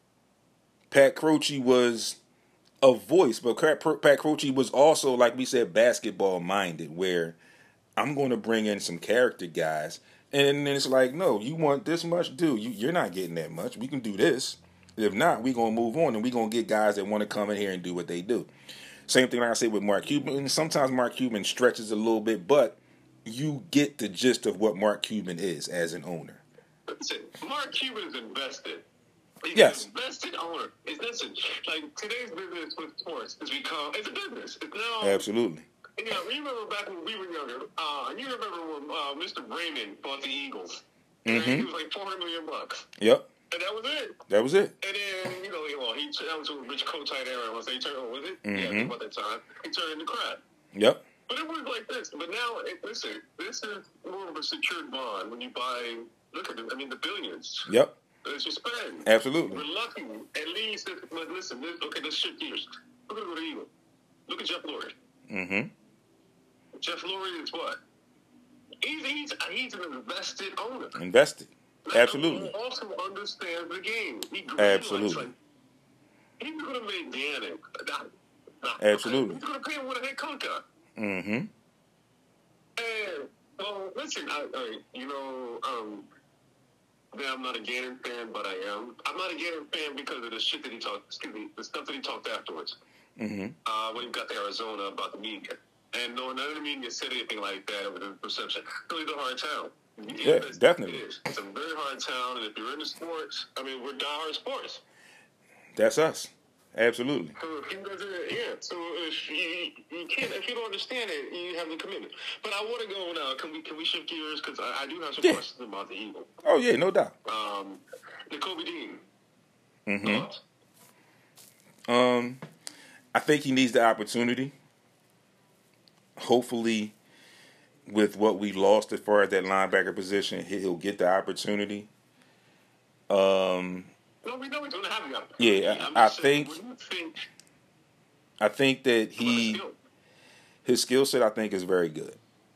Pat Croce was a voice, but Pat Croce was also, like we said, basketball minded, where I'm going to bring in some character guys. And then it's like, no, you want this much? Dude, you, you're not getting that much. We can do this. If not, we're going to move on, and we're going to get guys that want to come in here and do what they do. Same thing like I said with Mark Cuban. Sometimes Mark Cuban stretches a little bit, but you get the gist of what Mark Cuban is as an owner. listen, Mark Cuban is invested. He's Yes. an invested owner. It's, listen, like, today's business with sports has become, it's a business. It's now... Absolutely. You know, you remember back when we were younger, uh, you remember when uh, Mister Raymond bought the Eagles. Mhm. Right? It was like four hundred million bucks. Yep. And that was it. That was it. And then, you know, you know he, that was when Rich Kotite era. Was, he turned, was it? Mhm. Yeah, about that time. He turned into crap. Yep. But it was like this. But now, it, listen, this is more of a secured bond when you buy, look at it, I mean, the billions. Yep. That you spend. Absolutely. We're lucky. At least, if, but listen, this, okay, let's shift gears. We're going to go to Eagle. Look at Jeff Lurie. Mm-hmm. Jeff Lurie is what? He's, he's, he's an invested owner. Invested. Absolutely. He also understands the game. He Absolutely. Like, he's going to make Gannon. Not, not, Absolutely. He's going to pay him what a head coach got. Mm-hmm. And, well, listen, I, I, you know, um, yeah, I'm not a Gannon fan, but I am. I'm not a Gannon fan because of the shit that he talked, excuse me, the stuff that he talked afterwards. Mm-hmm. Uh, when he got to Arizona about the media. And no, none of the media said anything like that over the perception. Philly's a hard town. Yeah, definitely. It is. It's a very hard town, and if you're into sports, I mean, we're diehard sports. That's us. Absolutely. So if you guys are, yeah. So if you, you can't, if you don't understand it, you have the commitment. But I want to go now. Can we can we shift gears? Because I, I do have some Yeah. questions about the Eagle. Oh, yeah, no doubt. Um, Nakobe Dean. Mm-hmm. Thoughts? Um, I think he needs the opportunity. Hopefully, with what we lost as far as that linebacker position, he- he'll get the opportunity. Um, No, we know he's going to have the opportunity. Yeah, I'm I just saying, think- what do you think I think that about his he, skill? his skill set, I think, is very good.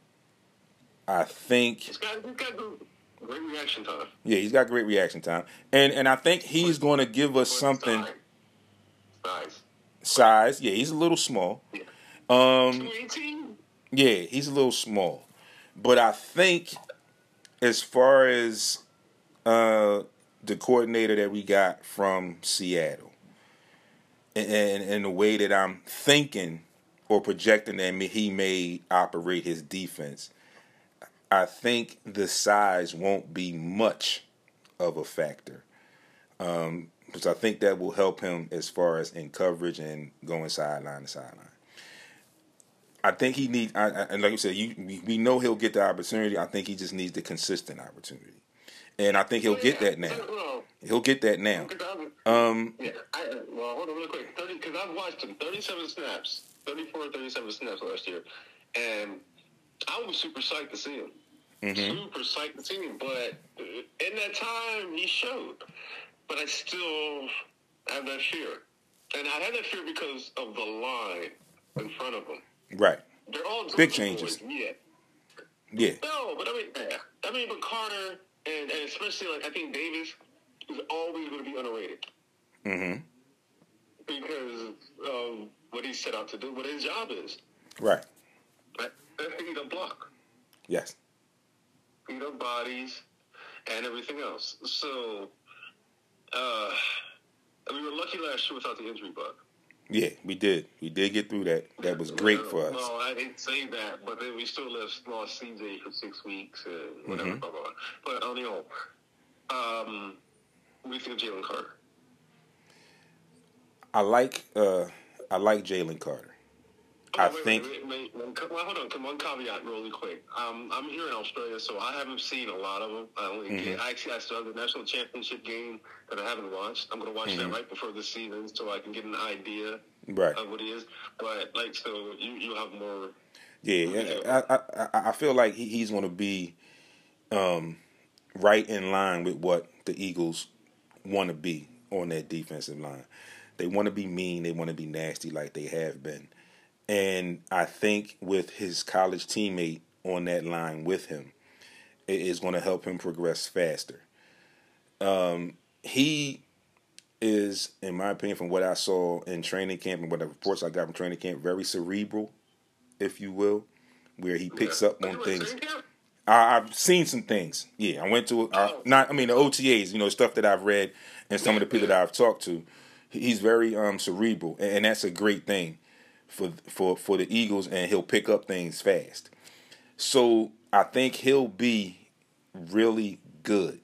I think, He's got, he's got good, great reaction time. yeah, he's got great reaction time, and and I think he's going to give us But something. size. Size. Size, yeah, he's a little small. Yeah. Um, two eighteen? Yeah, he's a little small. But I think as far as uh, the coordinator that we got from Seattle and, and, and the way that I'm thinking or projecting that he may operate his defense, I think the size won't be much of a factor. Um, because I think that will help him as far as in coverage and going sideline to sideline. I think he needs, I, I, and like you said, you, we, we know he'll get the opportunity. I think he just needs the consistent opportunity, and I think he'll get that now. Well, He'll get that now. I, Um, yeah, I, well, hold on real quick. thirty Because I've watched him thirty-seven snaps, thirty-four, thirty-seven snaps last year, and I was super psyched to see him. mhm. Super psyched to see him, but in that time he showed. But I still have that fear, and I have that fear because of the line in front of him. Right, They're all Big Georgia changes. boys, yeah. Yeah. No, but I mean, yeah. I mean, but Carter and, and especially like I think Davis is always going to be underrated. Mm-hmm. Because of what he set out to do, what his job is. Right. Right? Eat up block. Yes. Eat up bodies and everything else. So, uh, we were lucky last year without the injury bug. Yeah, we did. We did get through that. That was great well, for us. No, I didn't say that, but then we still lost, lost C J for six weeks and whatever, Mm-hmm. blah, blah, blah. But, on the whole, um, we think of Jalen Carter. I like uh, I like Jalen Carter. Oh, I wait, think. Wait, wait, wait, wait. Well, hold on. Come on, caveat really quick. Um, I'm here in Australia, so I haven't seen a lot of them. I only Mm-hmm. get, actually, I still have the national championship game that I haven't watched. I'm going to watch Mm-hmm. that right before the season so I can get an idea Right. of what he is. But, like, so you, you have more. Yeah, I, I, I, I feel like he, he's going to be um, right in line with what the Eagles want to be on that defensive line. They want to be mean. They want to be nasty like they have been. And I think with his college teammate on that line with him, it is going to help him progress faster. Um, he is, in my opinion, from what I saw in training camp and what the reports I got from training camp, very cerebral, if you will, where he picks Yeah. up Are on you at things. training camp? I, I've seen some things. Yeah, I went to uh, Oh. not. I mean, the O T As. You know, stuff that I've read and some of the people that I've talked to. He's very um, cerebral, and, and that's a great thing for for for the Eagles. And he'll pick up things fast. So I think he'll be really good.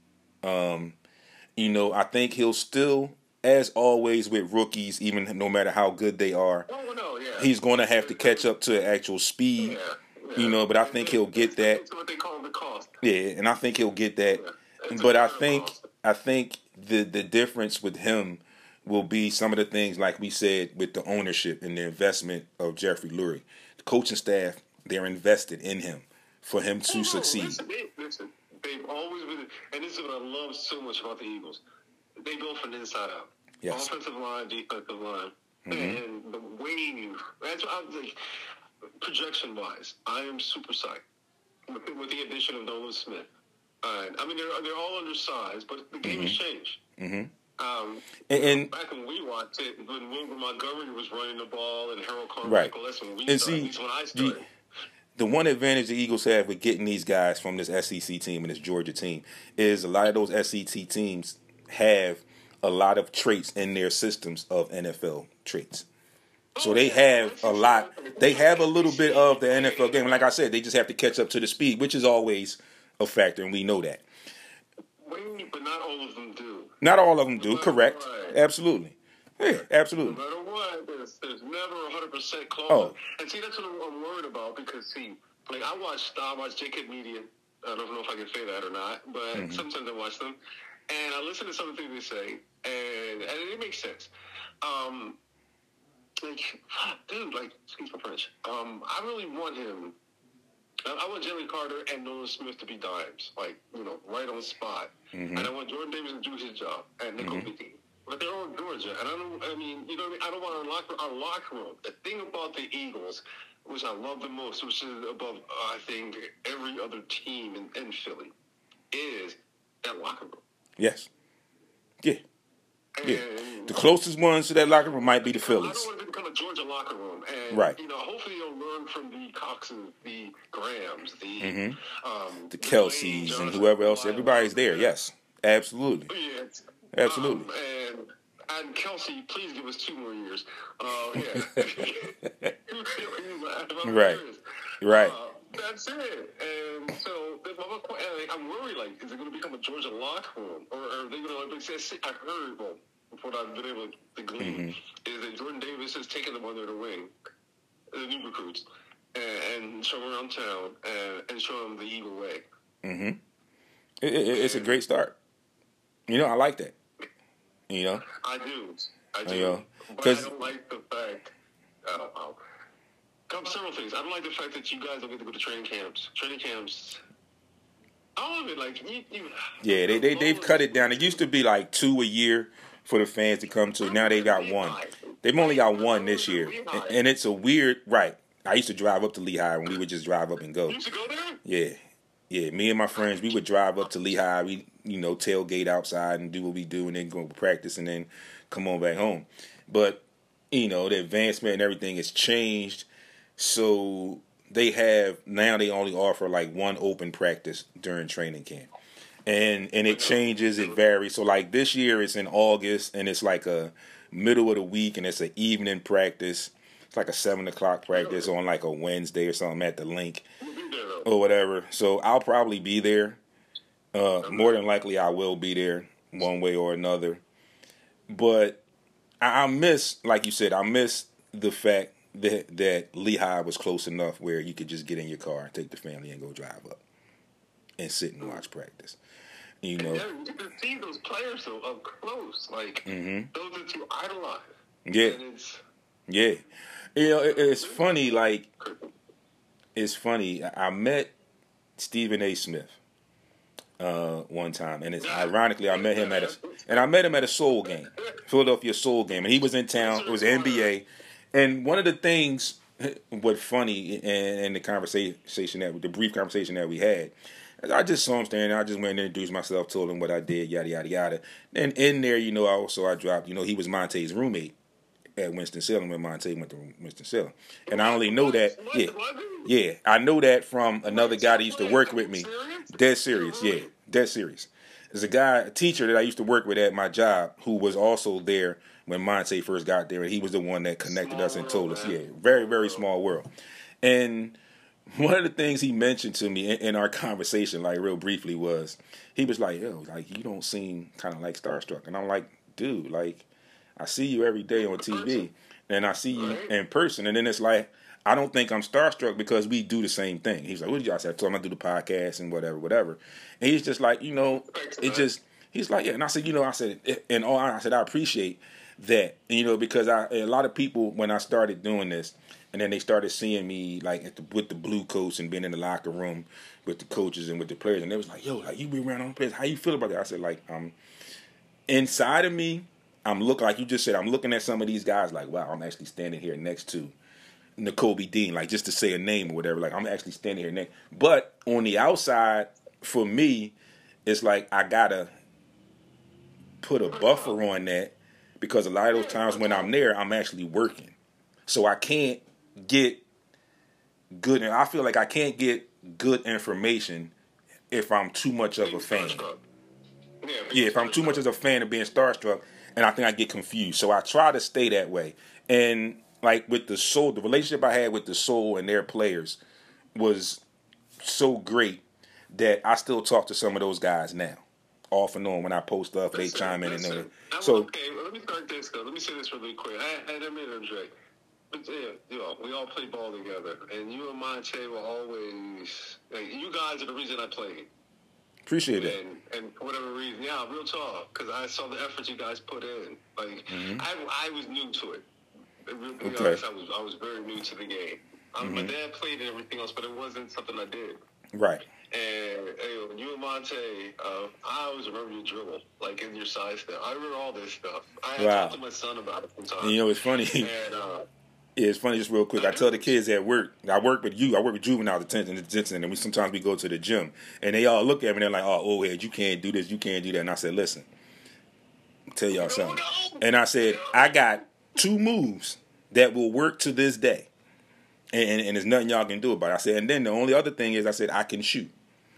Um, you know, I think he'll still, as always with rookies, even no matter how good they are, Oh, no, yeah. he's going to have to catch up to actual speed. Yeah, yeah. You know, but I think he'll get that. It's what they call the cost. Yeah, and I think he'll get that. It's a But I fair think cost. I think the the difference with him will be some of the things like we said with the ownership and the investment of Jeffrey Lurie. The coaching staff, they're invested in him for him to Oh, no, succeed. Listen, they, listen, they've always been, and this is what I love so much about the Eagles. They build from the inside out. Yes. Offensive line, defensive line, Mhm. and the wing. That's what I was like. Projection wise, I am super psyched with, with the addition of Nolan Smith. Uh, I mean, they're they're all undersized, but the game has changed. Mhm. Um, And, and back when we watched it, when Wilbur Montgomery was running the ball and Harold Right. Carmichael, that's when we And started. see, At least when I the- started. the one advantage the Eagles have with getting these guys from this S E C team and this Georgia team is a lot of those S E C teams have a lot of traits in their systems of N F L traits. So they have a lot. They have a little bit of the N F L game. And like I said, they just have to catch up to the speed, which is always a factor, and we know that. Wait, but not all of them do. Not all of them do. No matter Correct. what. Absolutely. Yeah, No absolutely. matter what, there's, there's never a hundred percent close. Oh. And see, that's what I'm, I'm worried about because see, like I watch, I watch J K Media. I don't know if I can say that or not, but Mm-hmm. sometimes I watch them, and I listen to some of the things they say, and and it makes sense. Um, like, dude, like, excuse my French. Um, I really want him. I I want Jalen Carter and Nolan Smith to be dimes, like, you know, right on the spot. Mm-hmm. And I want Jordan Davis to do his job and Nico Mhm. Vitti. But they're all in Georgia, and I don't. I mean, you know what I mean. I don't want our locker, our locker room. The thing about the Eagles, which I love the most, which is above, uh, I think, every other team in, in Philly, is that locker room. Yes. Yeah. Yeah. And The closest ones to that locker room might be the I Phillies. don't want it to become a Georgia locker room, and Right. you know, hopefully you'll learn from the Coxes, the Grahams, the Mhm. um, The Lane Kelseys and Johnson, whoever else. Lyle. Everybody's there. Yes. Absolutely. Yeah, it's- Absolutely. Um, and and Kelsey, please give us two more years. Uh, yeah. I'm Right. serious. Right. Uh, that's it. And so that's my point. And I'm worried. Like, is it going to become a Georgia locker room, or are they going to? Like, say, I heard, well, what I've been able to glean Mm-hmm. is that Jordan Davis has taken them under the wing, the new recruits, and, and show them around town and, and show them the Eagle way. Mm-hmm. It, it, it's a great start. You know, I like that. You know? I do. I do. Yeah. But I 'Cause- don't like the fact. I don't know. Come several things. I don't like the fact that you guys don't get to go to training camps. Training camps. All of it, like you. you Yeah, they, they, they've cut it down. It used to be like two a year for the fans to come to. Now they got one. They've only got one this year. And, and it's a weird, right. I used to drive up to Lehigh when we would just drive up and go. You used to go there? Yeah. Yeah, me and my friends, we would drive up to Lehigh. We, you know, tailgate outside and do what we do and then go practice and then come on back home. But, you know, the advancement and everything has changed. So they have, now they only offer like one open practice during training camp. And and it changes, it varies. So like this year it's in August and it's like a middle of the week and it's an evening practice. It's like a seven o'clock practice on like a Wednesday or something at the link or whatever. So I'll probably be there. Uh, more than likely I will be there one way or another. But I, I miss, like you said, I miss the fact that, that Lehigh was close enough where you could just get in your car, take the family and go drive up and sit and watch practice. You know, yeah, you can see those players so up close, like mm-hmm. those that you idolize. Yeah, and it's, yeah. You know, it, it's funny. Like, it's funny. I met Stephen A. Smith uh, one time, and it's ironically I met him at a and I met him at a Soul game, Philadelphia Soul game, and he was in town. It was N B A, and one of the things, what funny in, in the conversation that the brief conversation that we had. I just saw him standing. I just went and introduced myself, told him what I did, yada, yada, yada. And in there, you know, I also I dropped, you know, he was Monte's roommate at Winston-Salem when Monte went to Winston-Salem. And I only know that, yeah, yeah, I know that from another guy that used to work with me. Dead serious, yeah, dead serious. There's a guy, a teacher that I used to work with at my job who was also there when Monte first got there. And he was the one that connected us and told us, yeah, very, very small world. And one of the things he mentioned to me in, in our conversation, like real briefly, was he was like, yo, like, you don't seem kind of like starstruck. And I'm like, dude, like, I see you every day on T V and I see you in person. And then it's like, I don't think I'm starstruck because we do the same thing. He's like, what did y'all say? I told him I do the podcast and whatever, whatever. And he's just like, you know, it just, he's like, yeah. And I said, you know, I said, and all I said, I appreciate that, you know, because I, a lot of people, when I started doing this, and then they started seeing me like at the, with the blue coats and being in the locker room with the coaches and with the players. And they was like, yo, like you be around on players. How you feel about that? I said, like, um, inside of me, I'm looking, like you just said, I'm looking at some of these guys like, wow, I'm actually standing here next to Nakobe Dean, like just to say a name or whatever. Like I'm actually standing here next. But on the outside, for me, it's like I got to put a buffer on that because a lot of those times when I'm there, I'm actually working. So I can't get good, and I feel like I can't get good information if I'm too much of a fan. Yeah, if I'm too much of a fan of being starstruck, and I think I get confused. So I try to stay that way. And like with the Soul, the relationship I had with the Soul and their players was so great that I still talk to some of those guys now, off and on when I post stuff. They chime in and know. So okay, well, let me start this though. Let me say this really quick. I, I didn't mean to interject. But yeah, you know, we all play ball together, and you and Monte were always like, you guys are the reason I played. Appreciate it. And, and for whatever reason, yeah, real talk, because I saw the effort you guys put in. Like mm-hmm. I, I was new to it. Real, okay. Honest, I was, I was very new to the game. Um, mm-hmm. My dad played and everything else, but it wasn't something I did. Right. And hey, when you and Monte, uh, I always remember your dribble, like in your side step. I remember all this stuff. I wow. talked to my son about it sometimes. And you know, it's funny. And, uh, Yeah, it's funny, just real quick. I tell the kids at work, I work with you, I work with juvenile detention, detention, and we sometimes we go to the gym, and they all look at me and they're like, oh, old head, you can't do this, you can't do that. And I said, listen, I'll tell y'all something. And I said, I got two moves that will work to this day, and, and, and there's nothing y'all can do about it. I said, and then the only other thing is, I said, I can shoot.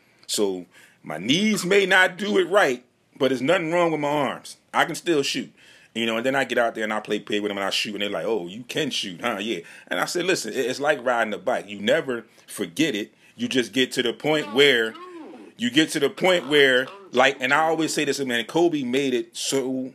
So my knees may not do it right, but there's nothing wrong with my arms. I can still shoot. You know, and then I get out there and I play pig with them and I shoot, and they're like, oh, you can shoot, huh? Yeah. And I said, listen, it's like riding a bike. You never forget it. You just get to the point where, you get to the point where, like, and I always say this, man, Kobe made it so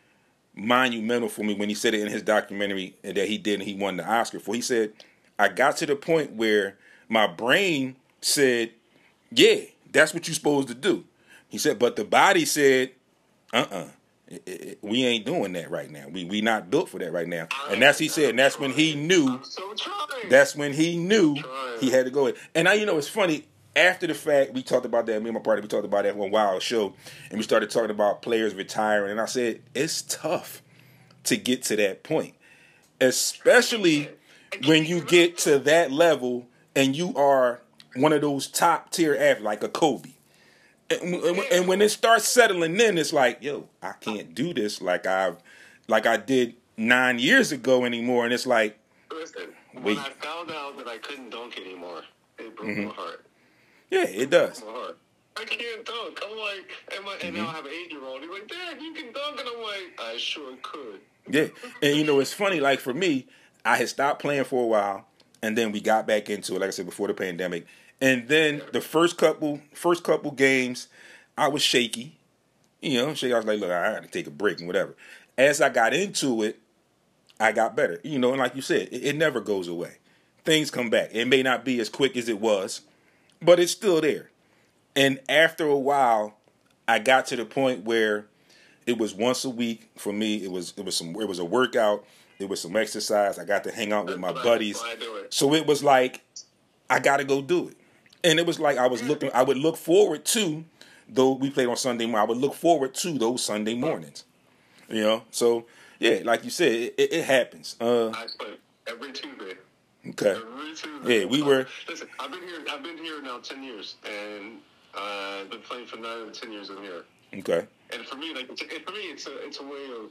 monumental for me when he said it in his documentary that he did and he won the Oscar for. He said, I got to the point where my brain said, yeah, that's what you're supposed to do. He said, but the body said, uh-uh. It, it, we ain't doing that right now. We we not built for that right now. And that's he said. And that's when he knew. That's when he knew he had to go in. And now you know it's funny. After the fact, we talked about that. Me and my partner, we talked about that one wild show, and we started talking about players retiring. And I said it's tough to get to that point, especially when you get to that level and you are one of those top tier athletes like a Kobe. And, and, and when it starts settling in, it's like, yo, I can't do this like I like I did nine years ago anymore. And it's like, listen, when wait. I found out that I couldn't dunk anymore, it broke Mm-hmm. my heart. Yeah, it does. My heart. I can't dunk. I'm like, and, my, and now I have an eight-year-old. He's like, Dad, you can dunk. And I'm like, I sure could. Yeah. And, you know, it's funny. Like, for me, I had stopped playing for a while, and then we got back into it, like I said, before the pandemic. And then the first couple first couple games, I was shaky. You know, shaky. I was like, look, I got to take a break and whatever. As I got into it, I got better. You know, and like you said, it, it never goes away. Things come back. It may not be as quick as it was, but it's still there. And after a while, I got to the point where it was once a week for me. It was it was some it was a workout. It was some exercise. I got to hang out with my buddies. So it was like I got to go do it. And it was like I was looking. I would look forward to, though we played on Sunday morning. I would look forward to those Sunday mornings. You know. So yeah, like you said, it, it, it happens. Uh, I play every Tuesday. Okay. Every Tuesday. Yeah, we were. Listen, I've been here. I've been here now ten years, and uh, I've been playing for nine and ten years in here. Okay. And for me, like it's, it, for me, it's a it's a way of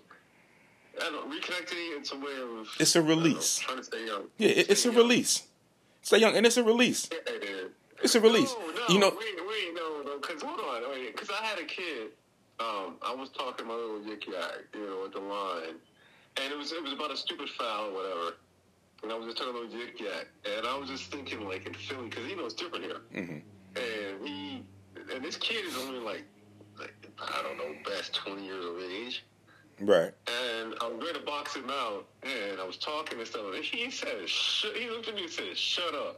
I don't know, reconnecting. It's a way of It's a release. Know, trying to stay young. Yeah, it, it's a Stay young. release. Stay young, and it's a release. Yeah, it is. It's a release. No, no, You know. wait, wait, no, no, because hold on, wait, because I had a kid. Um, I was talking to my little yik yak, you know, at the line, and it was it was about a stupid foul or whatever. And I was just talking to little yik yak, and I was just thinking like in Philly, because you know it's different here. Mm-hmm. And he, and this kid is only like, like I don't know, best twenty years of age. Right. And I was ready to box him out, and I was talking and stuff, and he said, sh- he looked at me and said, "Shut up."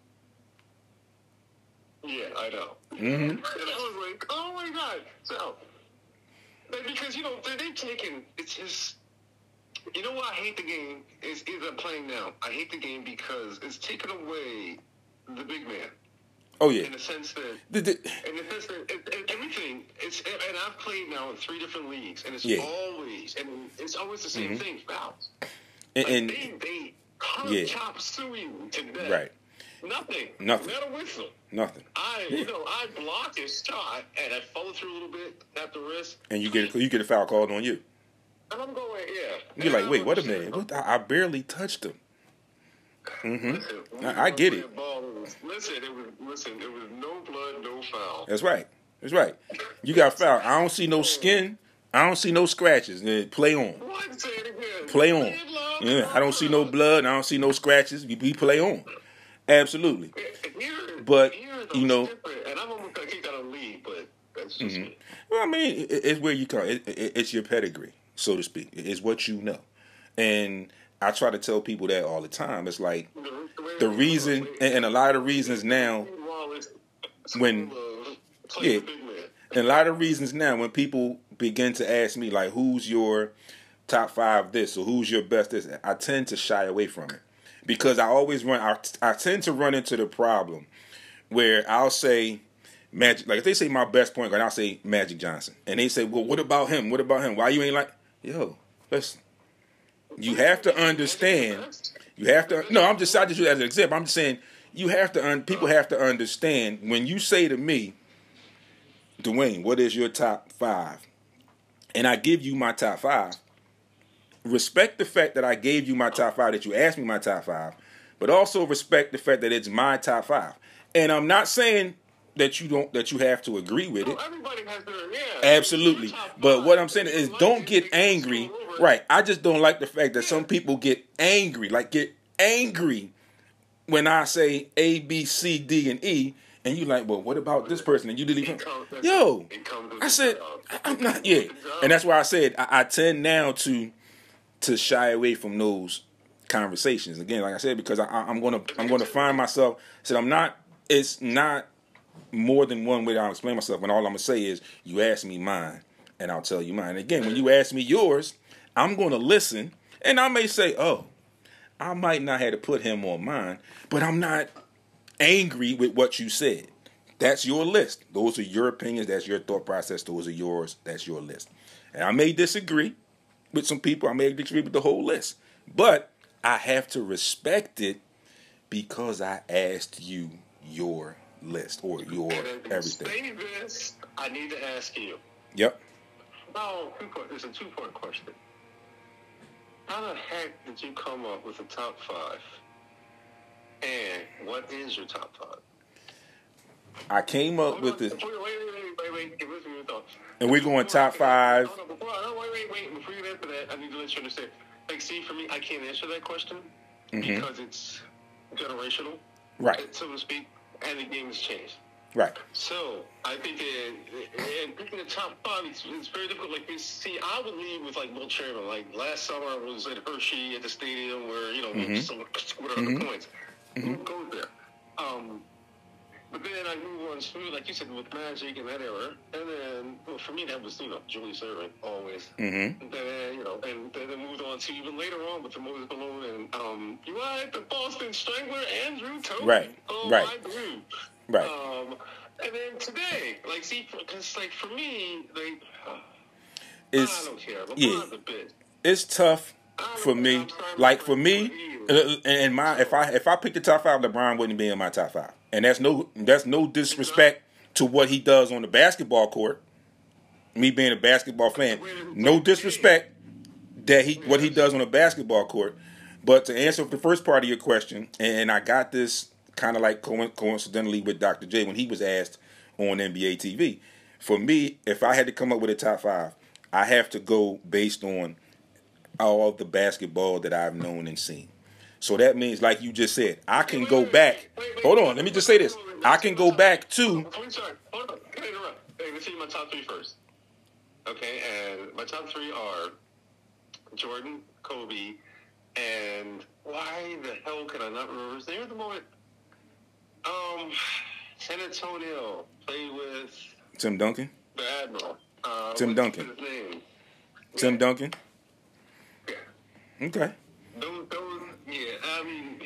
Yeah, I know. Mm-hmm. And I was like, oh my God. So, like, because, you know, they, they've taken, it's just, you know why I hate the game is, is I'm playing now. I hate the game because it's taken away the big man. Oh yeah. In the sense that, The- the- in the sense that it, it, everything, it's, and I've played now in three different leagues, and it's Yeah. always, and it's always the same Mhm. thing, fouls. and, Like, and they, they cut, Yeah. chop, sue you to death. right. Nothing. Nothing. Not a whistle. Nothing. I, you know, I blocked his shot, and I followed through a little bit, tapped the wrist. And you get a, you get a foul called on you. And I'm going, yeah. You're like, And wait, I'm what a like, minute. What the, I barely touched him. Mm-hmm. Listen, when I- we I were get playing it. Ball, it was, listen, it was listen, it was no blood, no foul. That's right. That's right. You got foul. I don't see no skin. I don't see no scratches. Then play on. What? Say it again. Play on. it loud, Yeah, I don't see no loud. blood. I don't see no scratches. We, we play on. Absolutely. Here, But, here, you know- it's different, and I'm almost gonna kick out of the league, but that's just Mhm. me. Well, I mean, it, it's where you come. It, it, it's your pedigree, so to speak. It's what you know. And I try to tell people that all the time. It's like The, the reason, and, and a lot of reasons now, when- yeah. yeah. and a lot of reasons now, when people begin to ask me, like, who's your top five this, or who's your best this, I tend to shy away from it. Because I always run, I, I tend to run into the problem where I'll say, Magic, like if they say my best point guard, I'll say Magic Johnson. And they say, well, what about him? What about him? Why you ain't like, yo, listen. You have to understand. You have to. No, I'm just. I just use it as an example. I'm just saying you have to. Un, people have to understand when you say to me, Dwayne, what is your top five? And I give you my top five. Respect the fact that I gave you my top five. That you asked me my top five, but also respect the fact that it's my top five. And I'm not saying that you don't. That you have to agree with No, it. everybody has their, yeah. Absolutely. Your top But five. what I'm saying If you is like don't it, get you can angry. scroll over it. Right. I just don't like the fact that some people get angry. Like get angry when I say A, B, C, D, and E. And you like, well, what about this person? And you delete him. It comes- Yo, it comes with I the said, job. I- I'm not, yeah. And that's why I said I, I tend now to to shy away from those conversations. Again, like I said, because I, I, I'm gonna I'm gonna find myself. I said I'm not. It's not more than one way that I'll explain myself. And all I'm gonna say is, you ask me mine, and I'll tell you mine. And again, when you ask me yours, I'm gonna listen, and I may say, oh, I might not have to put him on mine, but I'm not angry with what you said. That's your list. Those are your opinions. That's your thought process. Those are yours. That's your list. And I may disagree with some people. I may disagree with the whole list. But I have to respect it because I asked you your list or your and everything. Say this, I need to ask you. Yep. Now, it's a two-part question. How the heck did you come up with the top five? And what is your top five? I came up Hold with on, this. Wait, wait, wait, wait, wait. Give us your thoughts. And we're going top five. Hold on, before, no, wait, wait, wait. Before you answer that, I need to let you understand. Like, see, for me, I can't answer that question Mm-hmm. because it's generational, Right. so to speak, and the game has changed. Right. So I think that, and picking the top five, it's, it's very difficult. Like, see, I would leave with like Will Chamberlain. Like last summer, I was at Hershey at the stadium where you know Mm-hmm. someone scored one hundred points. Who goes there? Um, but then I move on smooth, like you said, with Magic in that era. And then, well, for me, that was, you know, Julius Erving, always. Mm-hmm. And then, you know, and then it moved on to even later on with the Moses Malone and, um, you right, the Boston Strangler, Andrew Toby. Right, Oh, right. my dude. Right. Um, and then today, like, see, because, like, for me, like, uh, It's, I don't care. LeBron's yeah. a bitch. It's tough I don't for care. me. I'm sorry, Like I'm for me, sorry. uh, and my if I if I picked the top five, LeBron wouldn't be in my top five. And that's no that's no disrespect to what he does on the basketball court. Me being a basketball fan, no disrespect that he what he does on the basketball court. But to answer the first part of your question, and I got this kind of like coincidentally with Doctor J when he was asked on N B A T V. For me, if I had to come up with a top five, I have to go based on all the basketball that I've known and seen. So that means, like you just said, I can go back. Hold on, let me just say this. I can go back to. I'm sorry. Hold on. Can I interrupt? Hey, let's see my top three first. Okay, and my top three are Jordan, Kobe, and why the hell can I not remember his name at the moment? Um, San Antonio played with Tim Duncan. the Admiral. Uh, Tim what's Duncan. His name? Tim Yeah. Duncan. Yeah. Okay. Those, those, yeah, I mean,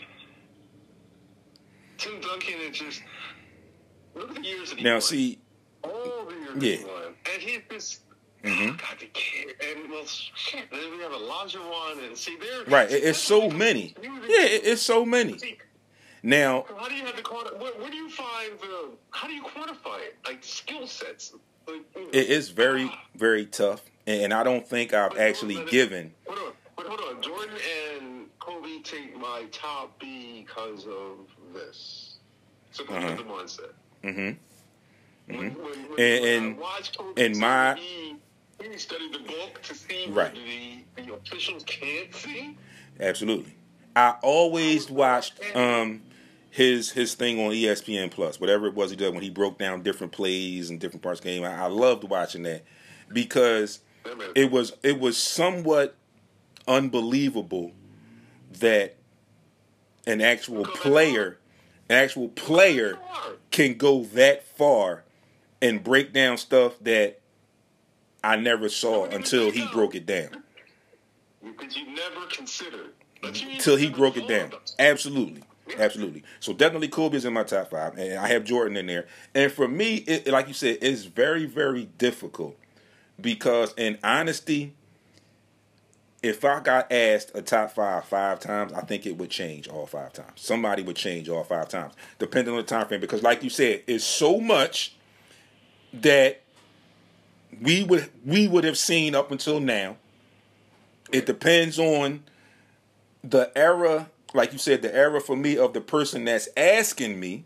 Tim Duncan is just, look at the years that he Now won. see, All the years Yeah. he won. And he's just, Mhm. oh, God, the kid. And, well, shit, then we have Olajuwon, and see, there. right? It, it's so many. Yeah, it, it's so many. See, Now, how do you have the quanti- where, where do you find the, how do you quantify it? Like, skill sets. Like, you know, it is very, ah. very tough, and I don't think I've But- actually but- given. Hold on, but hold on. Jordan and Kobe take my top because of this. So because Uh-huh. of the mindset. Mm-hmm. When, when, when, And- when and- I watched Kobe, and my- he, he studied the book to see Right. what the, the officials can't see. Absolutely. I always watched um his his thing on E S P N Plus, whatever it was he did when he broke down different plays and different parts of the game. I, I loved watching that because Yeah, man. it was it was somewhat unbelievable that an actual player, an actual player can go that far and break down stuff that I never saw until he broke it down. Because you never considered. Till he broke it down. Absolutely. Absolutely. So definitely Kobe is in my top five. And I have Jordan in there. And for me, it, like you said, it's very, very difficult. Because in honesty, if I got asked a top five five times, I think it would change all five times. Somebody would change all five times, depending on the time frame. Because like you said, it's so much that we would we would have seen up until now. It depends on the era, like you said, the era for me of the person that's asking me.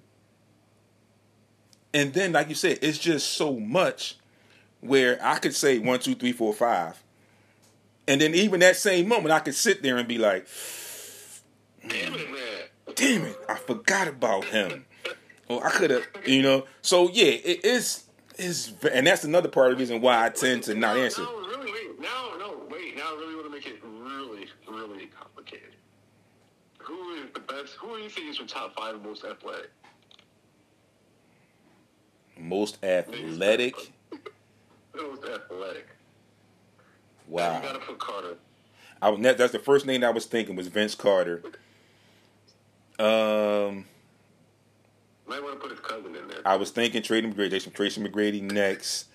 And then, like you said, it's just so much where I could say one, two, three, four, five. And then even that same moment, I could sit there and be like, Damn it, man. damn it, I forgot about him. Or I could have, you know. So, yeah, it is, is, and that's another part of the reason why I tend to not now, answer. Now, really, wait. Now, no, wait. Now I really want to make it really, really complicated. Who is the best? Who do you think is your top five most athletic? Most athletic. Most athletic. Wow. You gotta put Carter. I was, that's the first name I was thinking was Vince Carter. Um, Might want to put his cousin in there. I was thinking Tracy McGrady. Jason Tracy McGrady next.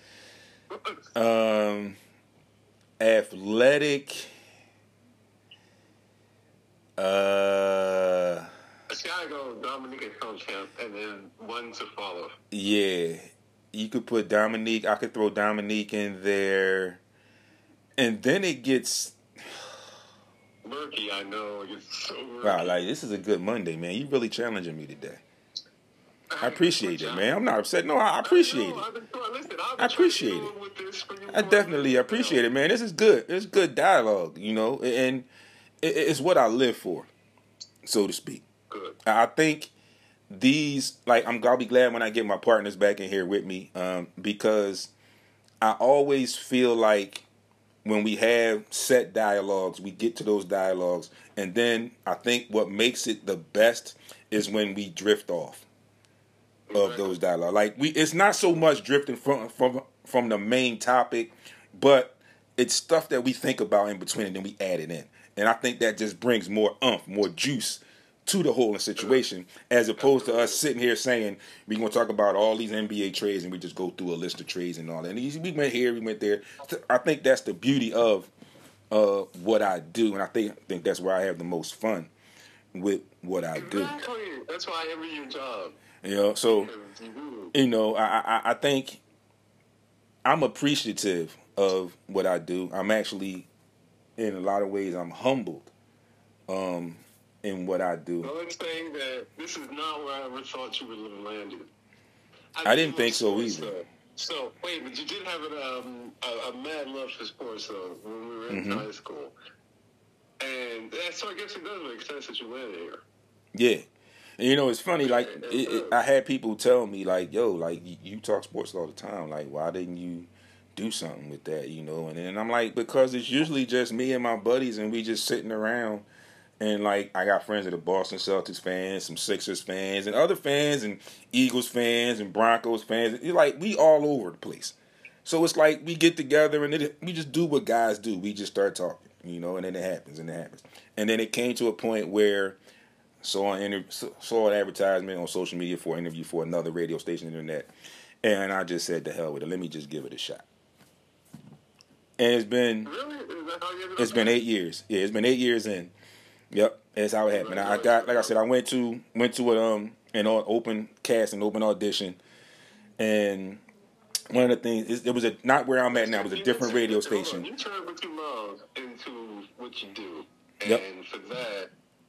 Um, athletic. Uh, It's gotta go Dominique and Champ, and then one to follow. yeah, you could put Dominique. I could throw Dominique in there, and then it gets murky. I know it gets so murky. wow. Like this is a good Monday, man. You really challenging me today. I appreciate it, man. I'm not upset. No, I appreciate it. I appreciate it. I definitely appreciate it, man. This is good. It's good dialogue, you know, and it's what I live for, so to speak. Good. I think these, like, I'm I'll be glad when I get my partners back in here with me, um, because I always feel like when we have set dialogues, we get to those dialogues, and then I think what makes it the best is when we drift off of those dialogue. Like we, it's not so much drifting from from from the main topic, but it's stuff that we think about in between, and then we add it in. And I think that just brings more umph, more juice to the whole situation, as opposed to us sitting here saying we're gonna talk about all these N B A trades and we just go through a list of trades and all that. And we went here, we went there. I think that's the beauty of uh, what I do, and I think I think that's where I have the most fun with what I do. Exactly. That's why I envy your job. You know, so you know, I, I I think I'm appreciative of what I do. I'm actually, in a lot of ways, I'm humbled um, in what I do. Well, it's saying that this is not where I ever thought you would have landed. I, I didn't think so either. Uh, so wait, but you did have an, um, a, a mad love for sports though when we were in Mm-hmm. high school, and yeah, so I guess it does make sense that you landed here. Yeah. And, you know, it's funny, like, it, it, I had people tell me, like, yo, like, you, you talk sports all the time. Like, why didn't you do something with that, you know? And then I'm like, because it's usually just me and my buddies, and we just sitting around. And, like, I got friends that are Boston Celtics fans, some Sixers fans, and other fans, and Eagles fans, and Broncos fans. It's like, we all over the place. So it's like we get together, and it, we just do what guys do. We just start talking, you know, and then it happens, and it happens. And then it came to a point where Saw an inter- saw an advertisement on social media for an interview for another radio station internet, and I just said, "The hell with it. Let me just give it a shot." And it's been Really? Is that how you ended it's up been there? eight years. Yeah, it's been eight years in. Yep, that's how it happened. I got, like I said, I went to went to a, um an open cast, an open audition, and one of the things is, it was a not where I'm at now. It was a different radio Hold on. station. You turn what you love into what you do, and Yep. for that.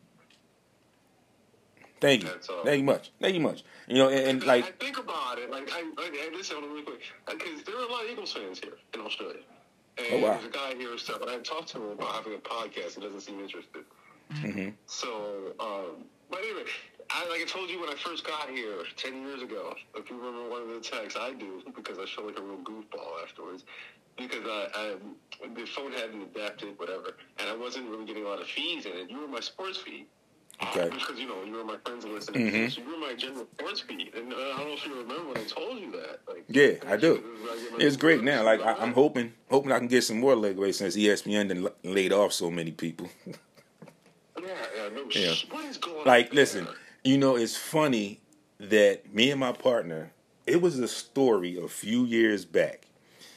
Thank you. That's all. Thank you much. Thank you much. You know, and, and like I think about it, like I, like, I listen really quick, because there are a lot of Eagles fans here in Australia. And Oh, wow. there's a guy here and stuff, and I talked to him about having a podcast. He doesn't seem interested. Mm-hmm. So, um, but anyway, I, like I told you when I first got here ten years ago, if you remember one of the texts, I do, because I feel like a real goofball afterwards, because I, I the phone hadn't adapted, whatever, and I wasn't really getting a lot of feeds in it. You were my sports feed. Okay. Because, you know, you were my friends and listening. Mhm. So you were my general sports feed. And uh, I don't know if you remember when I told you that. Like, Yeah, I do. like, It's great now. Like I, I'm hoping, hoping I can get some more legway since E S P N done laid off so many people. Yeah, yeah, no Yeah. sh- What is going on? Like, there? listen, you know, it's funny that me and my partner, it was a story a few years back,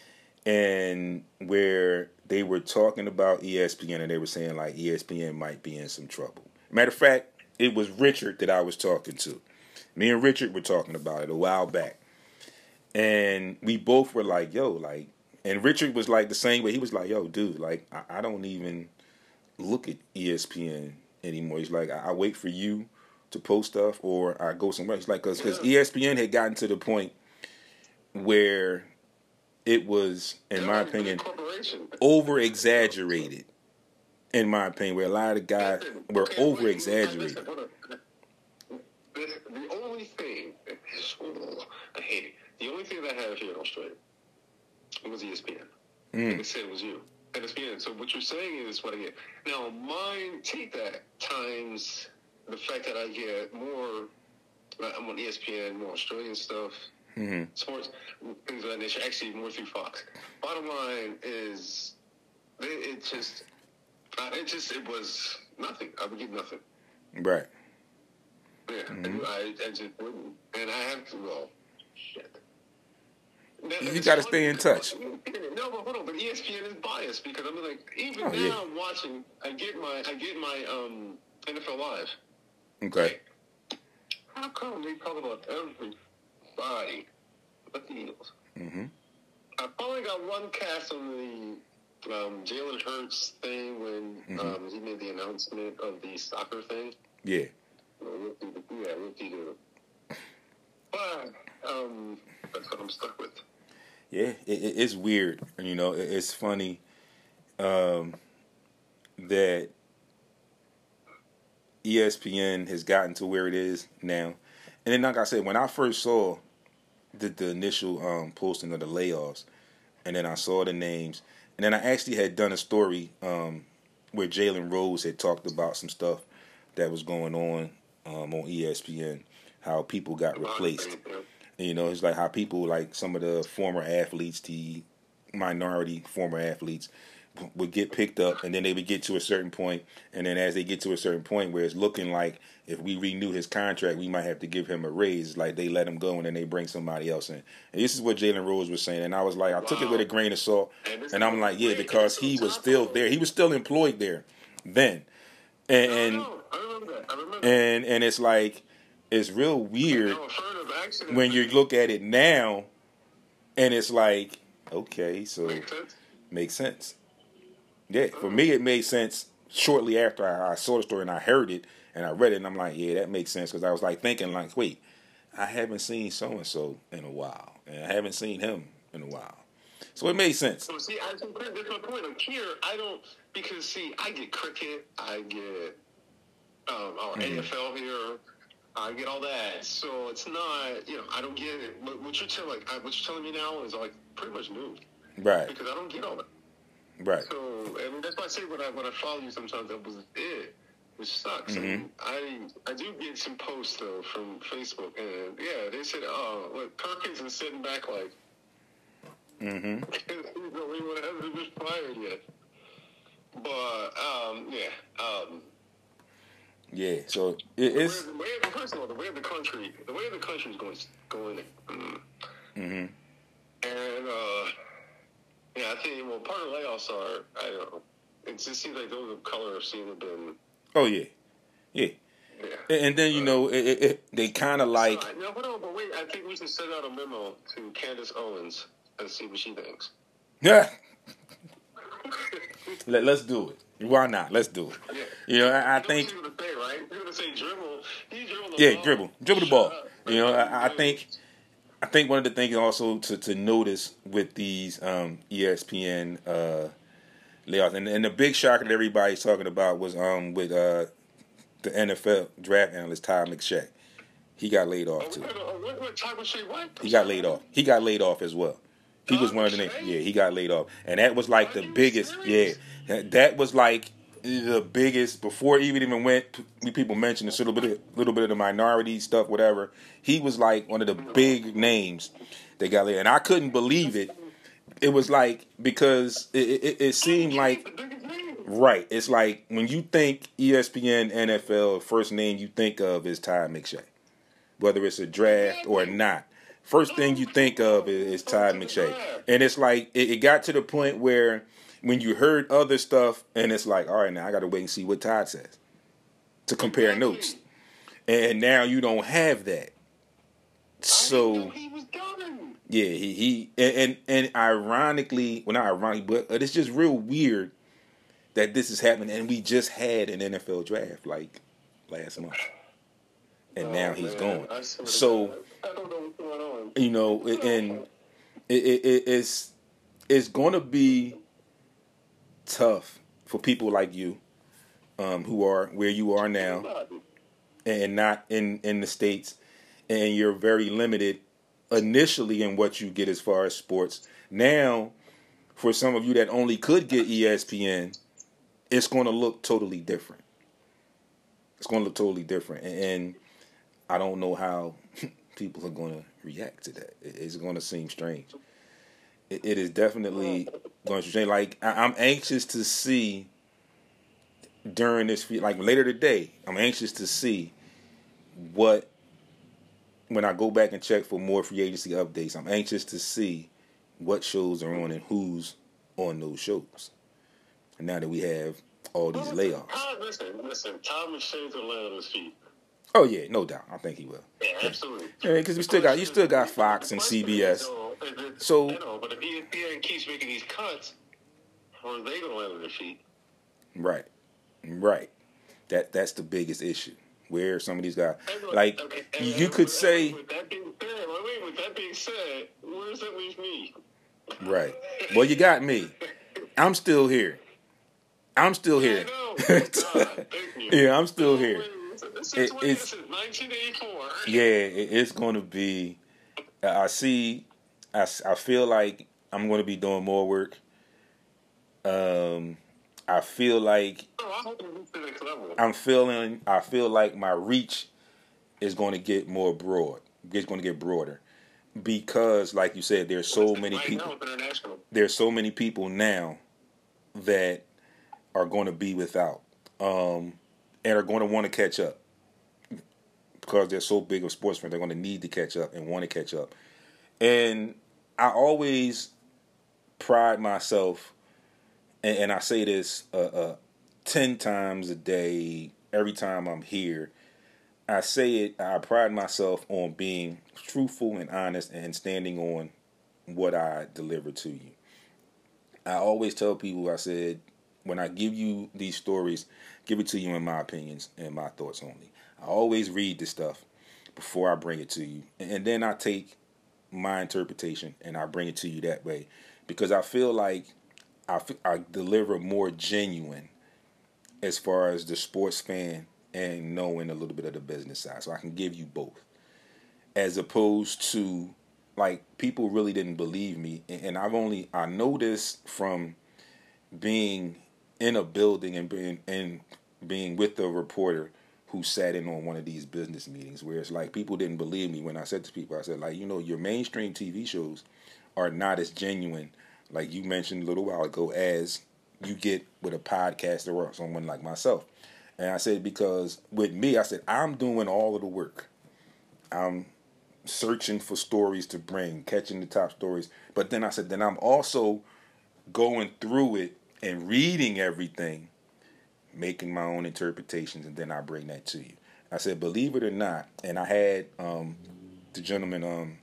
and where they were talking about E S P N, and they were saying like E S P N might be in some trouble. Matter of fact, it was Richard that I was talking to. Me and Richard were talking about it a while back. And we both were like, yo, like, and Richard was like the same way. He was like, yo, dude, like, I, I don't even look at E S P N anymore. He's like, I, I wait for you to post stuff or I go somewhere. He's like, because because E S P N had gotten to the point where it was, in They're my like a big opinion, corporation. over exaggerated. In my opinion, where a lot of the guys Listen, were okay, over wait, exaggerated. listen, hold on. The, the only thing, oh, I hate it. The only thing that I have here in Australia was E S P N. Mm. Like I said, it was you. E S P N. So what you're saying is what I get. Now, mine, take that times the fact that I get more, I'm on E S P N, more Australian stuff, Mm-hmm. sports, things of that nature, actually more through Fox. Bottom line is, it, it just, uh, it just, it was nothing. I would get nothing. Right. Yeah, Mm-hmm. I, I just wouldn't. And I have to, well, shit. Now, You it's gotta funny stay in because- touch. No, but hold on. But E S P N is biased because I'm like, even Oh, now yeah. I'm watching. I get my, I get my, um, N F L Live. Okay. How come they talk about everybody but the Eagles? Mm-hmm. I finally got one cast on the um, Jalen Hurts thing when Mm-hmm. um, he made the announcement of the soccer thing. Yeah. Yeah, rookie do. But um, that's what I'm stuck with. Yeah, it, it, it's weird. You know, it, it's funny um, that E S P N has gotten to where it is now. And then, like I said, when I first saw the, the initial um, posting of the layoffs, and then I saw the names, and then I actually had done a story um, where Jalen Rose had talked about some stuff that was going on um, on E S P N, how people got replaced. And, you know, it's like how people, like some of the former athletes, the minority former athletes, would get picked up, and then they would get to a certain point, and then as they get to a certain point where it's looking like if we renew his contract, we might have to give him a raise. Like they let him go, and then they bring somebody else in. And this is what Jalen Rose was saying, and I was like, I wow. took it with a grain of salt, and I'm like, yeah, because he was still there. He was still employed there then. And and, I remember that. I remember that. and, and it's like, it's real weird when you look at it now, and it's like, okay, so Makes sense. makes sense. Yeah, for me it made sense shortly after I, I saw the story and I heard it and I read it, and I'm like, yeah, that makes sense, because I was like thinking like, wait, I haven't seen so and so in a while, and I haven't seen him in a while, so it made sense. So see, I think that's my point. Like here, I don't because see, I get cricket, I get um, our mm-hmm. A F L here. I get all that, so it's not, you know, I don't get it. But what you're telling, like, what you're telling me now is like pretty much new, right? Because I don't get all that, right? So, I mean, that's why I say when I when I follow you, sometimes that was it, which sucks. Mm-hmm. And I I do get some posts though from Facebook, and yeah, they said, oh, look, Perkins is sitting back like, mm-hmm. he's the only one that hasn't been fired yet. But um, yeah. Um, Yeah, so it is. The way, the way, first of all, the way the country, the way the country is going, going. Mm. Mm-hmm. And uh, yeah, I think well, part of the layoffs are, I don't know. It just seems like those of color have seemed to have been. Oh yeah, yeah. Yeah. And then you uh, know, it, it, it, they kind of like. Uh, no, hold on, but wait. I think we should send out a memo to Candace Owens and see what she thinks. Yeah. Let, let's do it. Why not? Let's do it. Yeah. You know, I, I you think. You're gonna say, right? You're gonna say dribble. He dribbled the yeah, ball. dribble, dribble the ball. Up. You know, I, I think. I think one of the things also to, to notice with these um, E S P N uh, layoffs, and, and the big shocker that everybody's talking about was um, with uh, the N F L draft analyst Todd McShay. He got laid off too. He got laid off. He got laid off as well. He was one of the names. Yeah, he got laid off, and that was like the biggest. Yeah, that was like the biggest before it even even went. People mentioned a little bit, of, little bit of the minority stuff, whatever. He was like one of the big names that got laid, and I couldn't believe it. It was like because it, it, it seemed like right. It's like when you think E S P N, N F L, first name you think of is Todd McShay, whether it's a draft or not. First thing you think of is, is Todd McShay. And it's like, it, it got to the point where when you heard other stuff, and it's like, all right, now I got to wait and see what Todd says to compare notes. And now you don't have that. So, yeah, he, he and, and, and ironically, well, not ironically, but it's just real weird that this is happening. And we just had an N F L draft like last month. And now he's gone. So, I don't know what's going on. You know, and it, it, it, it's it's going to be tough for people like you, um, who are where you are now, and not in, in the States, and you're very limited initially in what you get as far as sports. Now, for some of you that only could get E S P N, it's going to look totally different. It's going to look totally different, and, and I don't know how people are going to react to that. It's going to seem strange. It, it is definitely going to change. Like, I, I'm anxious to see during this, like later today, I'm anxious to see what, when I go back and check for more free agency updates, I'm anxious to see what shows are on and who's on those shows. And now that we have all these layoffs. Tom, listen, listen. Tom McShay's will land on his feet. Oh yeah, no doubt. I think he will. Yeah, absolutely. Yeah, because we still got you still got Fox and C B S. So, you know, but if E S P N keeps making these cuts, how are they gonna land on their feet? Right, right. That that's the biggest issue. Where some of these guys, And, like okay, and, you and, could and, say, With that being said, wait, wait, with that being said, where does that leave me? right. Well, you got me. I'm still here. I'm still here. I know. Oh, God, thank you. Yeah, I'm still Oh, here. wait, This It- is what it's- this is nineteen eighty-four. Yeah, it, it's going to be. I see. I, s- I feel like I'm going to be doing more work. Um, I feel like Oh, I hope it reaches the next level. I'm feeling. I feel like my reach is going to get more broad. It's going to get broader because, like you said, there's so Listen, many right people. now it's international. There's so many people now that are going to be without, um, and are going to want to catch up because they're so big of sports fans. They're going to need to catch up and want to catch up. And I always pride myself, and, and I say this uh, uh, ten times a day, every time I'm here. I say it, I pride myself on being truthful and honest and standing on what I deliver to you. I always tell people, I said, when I give you these stories, give it to you in my opinions and my thoughts only. I always read this stuff before I bring it to you. And then I take my interpretation and I bring it to you that way. Because I feel like I, I deliver more genuine as far as the sports fan and knowing a little bit of the business side. So I can give you both. As opposed to, like, people really didn't believe me. And I've only, I know this from being in a building and being, and being with a reporter who sat in on one of these business meetings where it's like people didn't believe me when I said to people, I said, like, you know, your mainstream T V shows are not as genuine, like you mentioned a little while ago, as you get with a podcaster or someone like myself. And I said, because with me, I said, I'm doing all of the work. I'm searching for stories to bring, catching the top stories. But then I said, then I'm also going through it and reading everything, making my own interpretations, and then I bring that to you. I said, believe it or not, and I had um, the gentleman, um,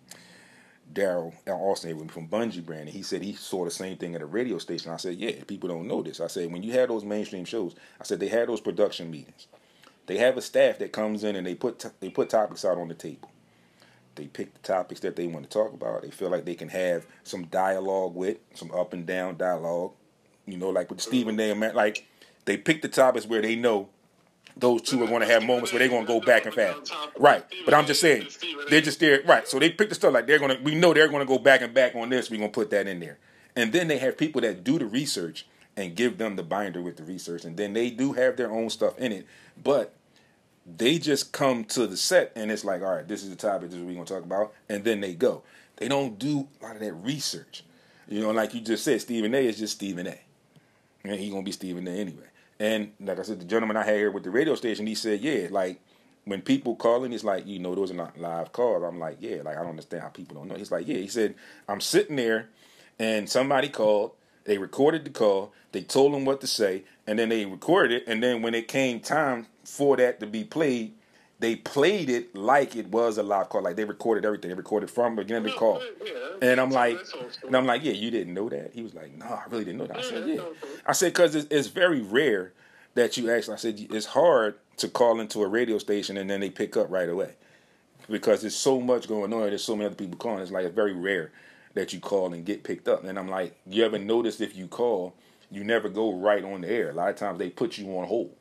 Daryl Austin from Bungie Brand, and he said he saw the same thing at a radio station. I said, yeah, people don't know this. I said, when you had those mainstream shows, I said, they had those production meetings. They have a staff that comes in and they put t- they put topics out on the table. They pick the topics that they want to talk about. They feel like they can have some dialogue with, some up and down dialogue. You know, like with Stephen A. and Matt, like they pick the topics where they know those two are going to have moments where they're going to go back and fast. Right. But I'm just saying, they're just there. Right. So they pick the stuff like they're going to, we know they're going to go back and back on this. We're going to put that in there. And then they have people that do the research and give them the binder with the research. And then they do have their own stuff in it. But they just come to the set and it's like, all right, this is the topic, this is what we're going to talk about. And then they go. They don't do a lot of that research. You know, like you just said, Stephen A. is just Stephen A. And he's going to be Stephen A. anyway. And like I said, the gentleman I had here with the radio station, he said, yeah, like when people calling, it's like, you know, those are not live calls. I'm like, yeah, like I don't understand how people don't know. He's like, yeah, he said, I'm sitting there and somebody called, they recorded the call, they told them what to say, and then they recorded it. And then when it came time for that to be played, they played it like it was a live call. Like they recorded everything. They recorded from the beginning of the call. And I'm like, and I'm like, yeah, you didn't know that? He was like, no, I really didn't know that. I said, yeah. I said, because it's, it's very rare that you actually, I said, it's hard to call into a radio station and then they pick up right away. Because there's so much going on. There's so many other people calling. It's like, it's very rare that you call and get picked up. And I'm like, you ever notice if you call, you never go right on the air. A lot of times they put you on hold.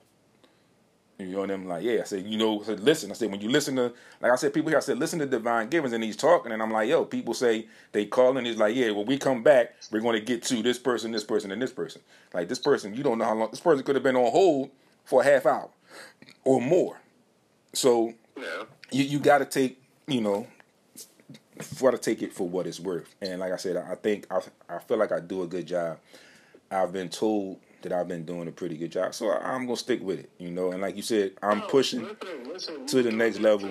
You know, and I'm like, yeah. I said, you know, I said, listen. I said, when you listen to, like I said, people here, I said, listen to Divine Givens, and he's talking, and I'm like, yo, people say, they call and he's like, yeah, when we come back, we're going to get to this person, this person, and this person. Like, this person, you don't know how long, this person could have been on hold for a half hour or more. So, Yeah. you, you got to take, you know, got to take it for what it's worth. And like I said, I think, I, I feel like I do a good job. I've been told that I've been doing a pretty good job. So I, I'm going to stick with it, you know. And like you said, I'm No, pushing listen, listen, to the next level.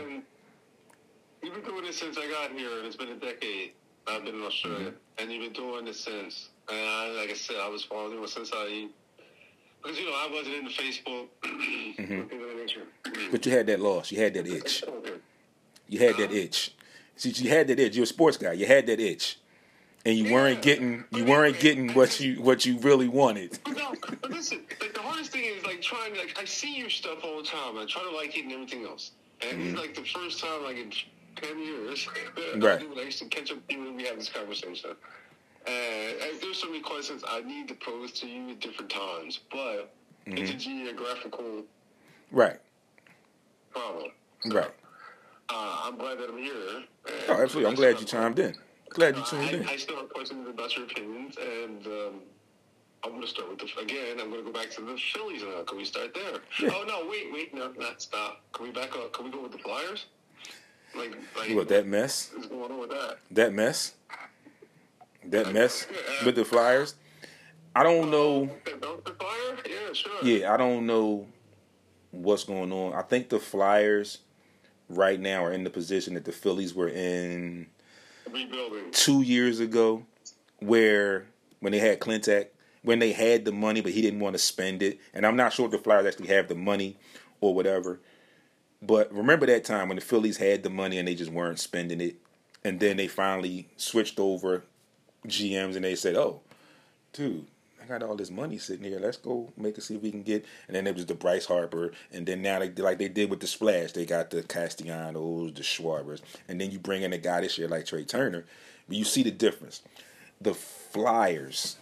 You've been doing this since I got here, and it's been a decade. I've been in Australia, Mm-hmm. and you've been doing this since. And I, like I said, I was following you since I because you know I wasn't into Facebook. Mm-hmm. But you had that loss. You had that itch. You had that itch. See, you had that itch. You're a sports guy. You had that itch, and you yeah. weren't getting you weren't getting what you what you really wanted. But no, but listen, like the hardest thing is like trying to like I see your stuff all the time. I try to like it and everything else, and mm-hmm. it's like the first time like in ten years. Right. I, I used to catch up with you and we have this conversation. And there's so many questions I need to pose to you at different times, but mm-hmm. it's a geographical right problem. So, right. Uh, I'm glad that I'm here. Oh, absolutely. I'm glad you chimed in. Glad you tuned uh, I, in. I still have questions about your opinions, and um, I'm going to start with the, again, I'm going to go back to the Phillies now. Can we start there? Yeah. Oh, no, wait, wait, no, not stop. Can we back up? Can we go with the Flyers? Like, like what, that mess? What's going on with that? That mess? That mess with the Flyers? I don't know. The Flyers? Yeah, sure. Yeah, I don't know what's going on. I think the Flyers right now are in the position that the Phillies were in rebuilding two years ago, where when they had Clintac, when they had the money, but he didn't want to spend it. And I'm not sure if the Flyers actually have the money or whatever. But remember that time when the Phillies had the money and they just weren't spending it. And then they finally switched over G Ms and they said, oh, dude, I got all this money sitting here. Let's go make it, see if we can get. And then it was the Bryce Harper. And then now, they, like they did with the Splash, they got the Castellanos, the Schwarbers. And then you bring in a guy this year like Trey Turner. But you see the difference. The Flyers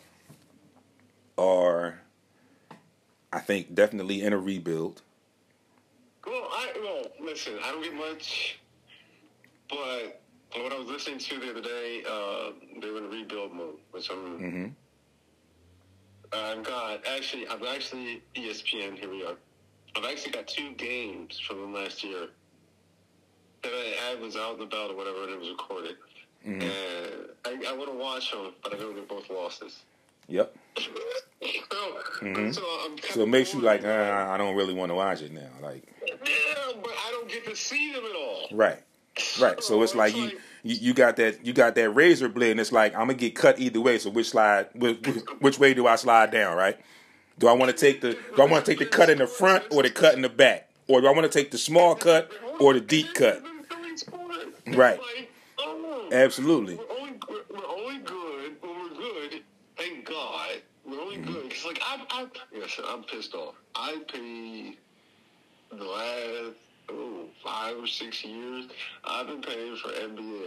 are, I think, definitely in a rebuild. Well, I, well, listen, I don't get much. But what I was listening to the other day, uh, they were in a rebuild mode. Which I'm... Mm-hmm. I've got, actually, I've actually, E S P N, here we are. I've actually got two games from them last year that I, I was out and about or whatever, and it was recorded. Mm-hmm. And I, I want to watch them, but I know they're both losses. Yep. so, mm-hmm. so, I'm so it makes you like, uh, I don't really want to watch it now. Like, yeah, but I don't get to see them at all. Right. Right. So it's like, you, you you got that you got that razor blade, and it's like, I'm gonna get cut either way. So which slide, which, which way do I slide down? Right? Do I want to take the do I want to take the cut in the front or the cut in the back, or do I want to take the small cut or the deep cut? Right. Absolutely. We're only, we're only good when we're good. Thank God. We're only good because, like, I'm, I'm yes, I'm pissed off. I paid the last. Oh, five or six years, I've been paying for N B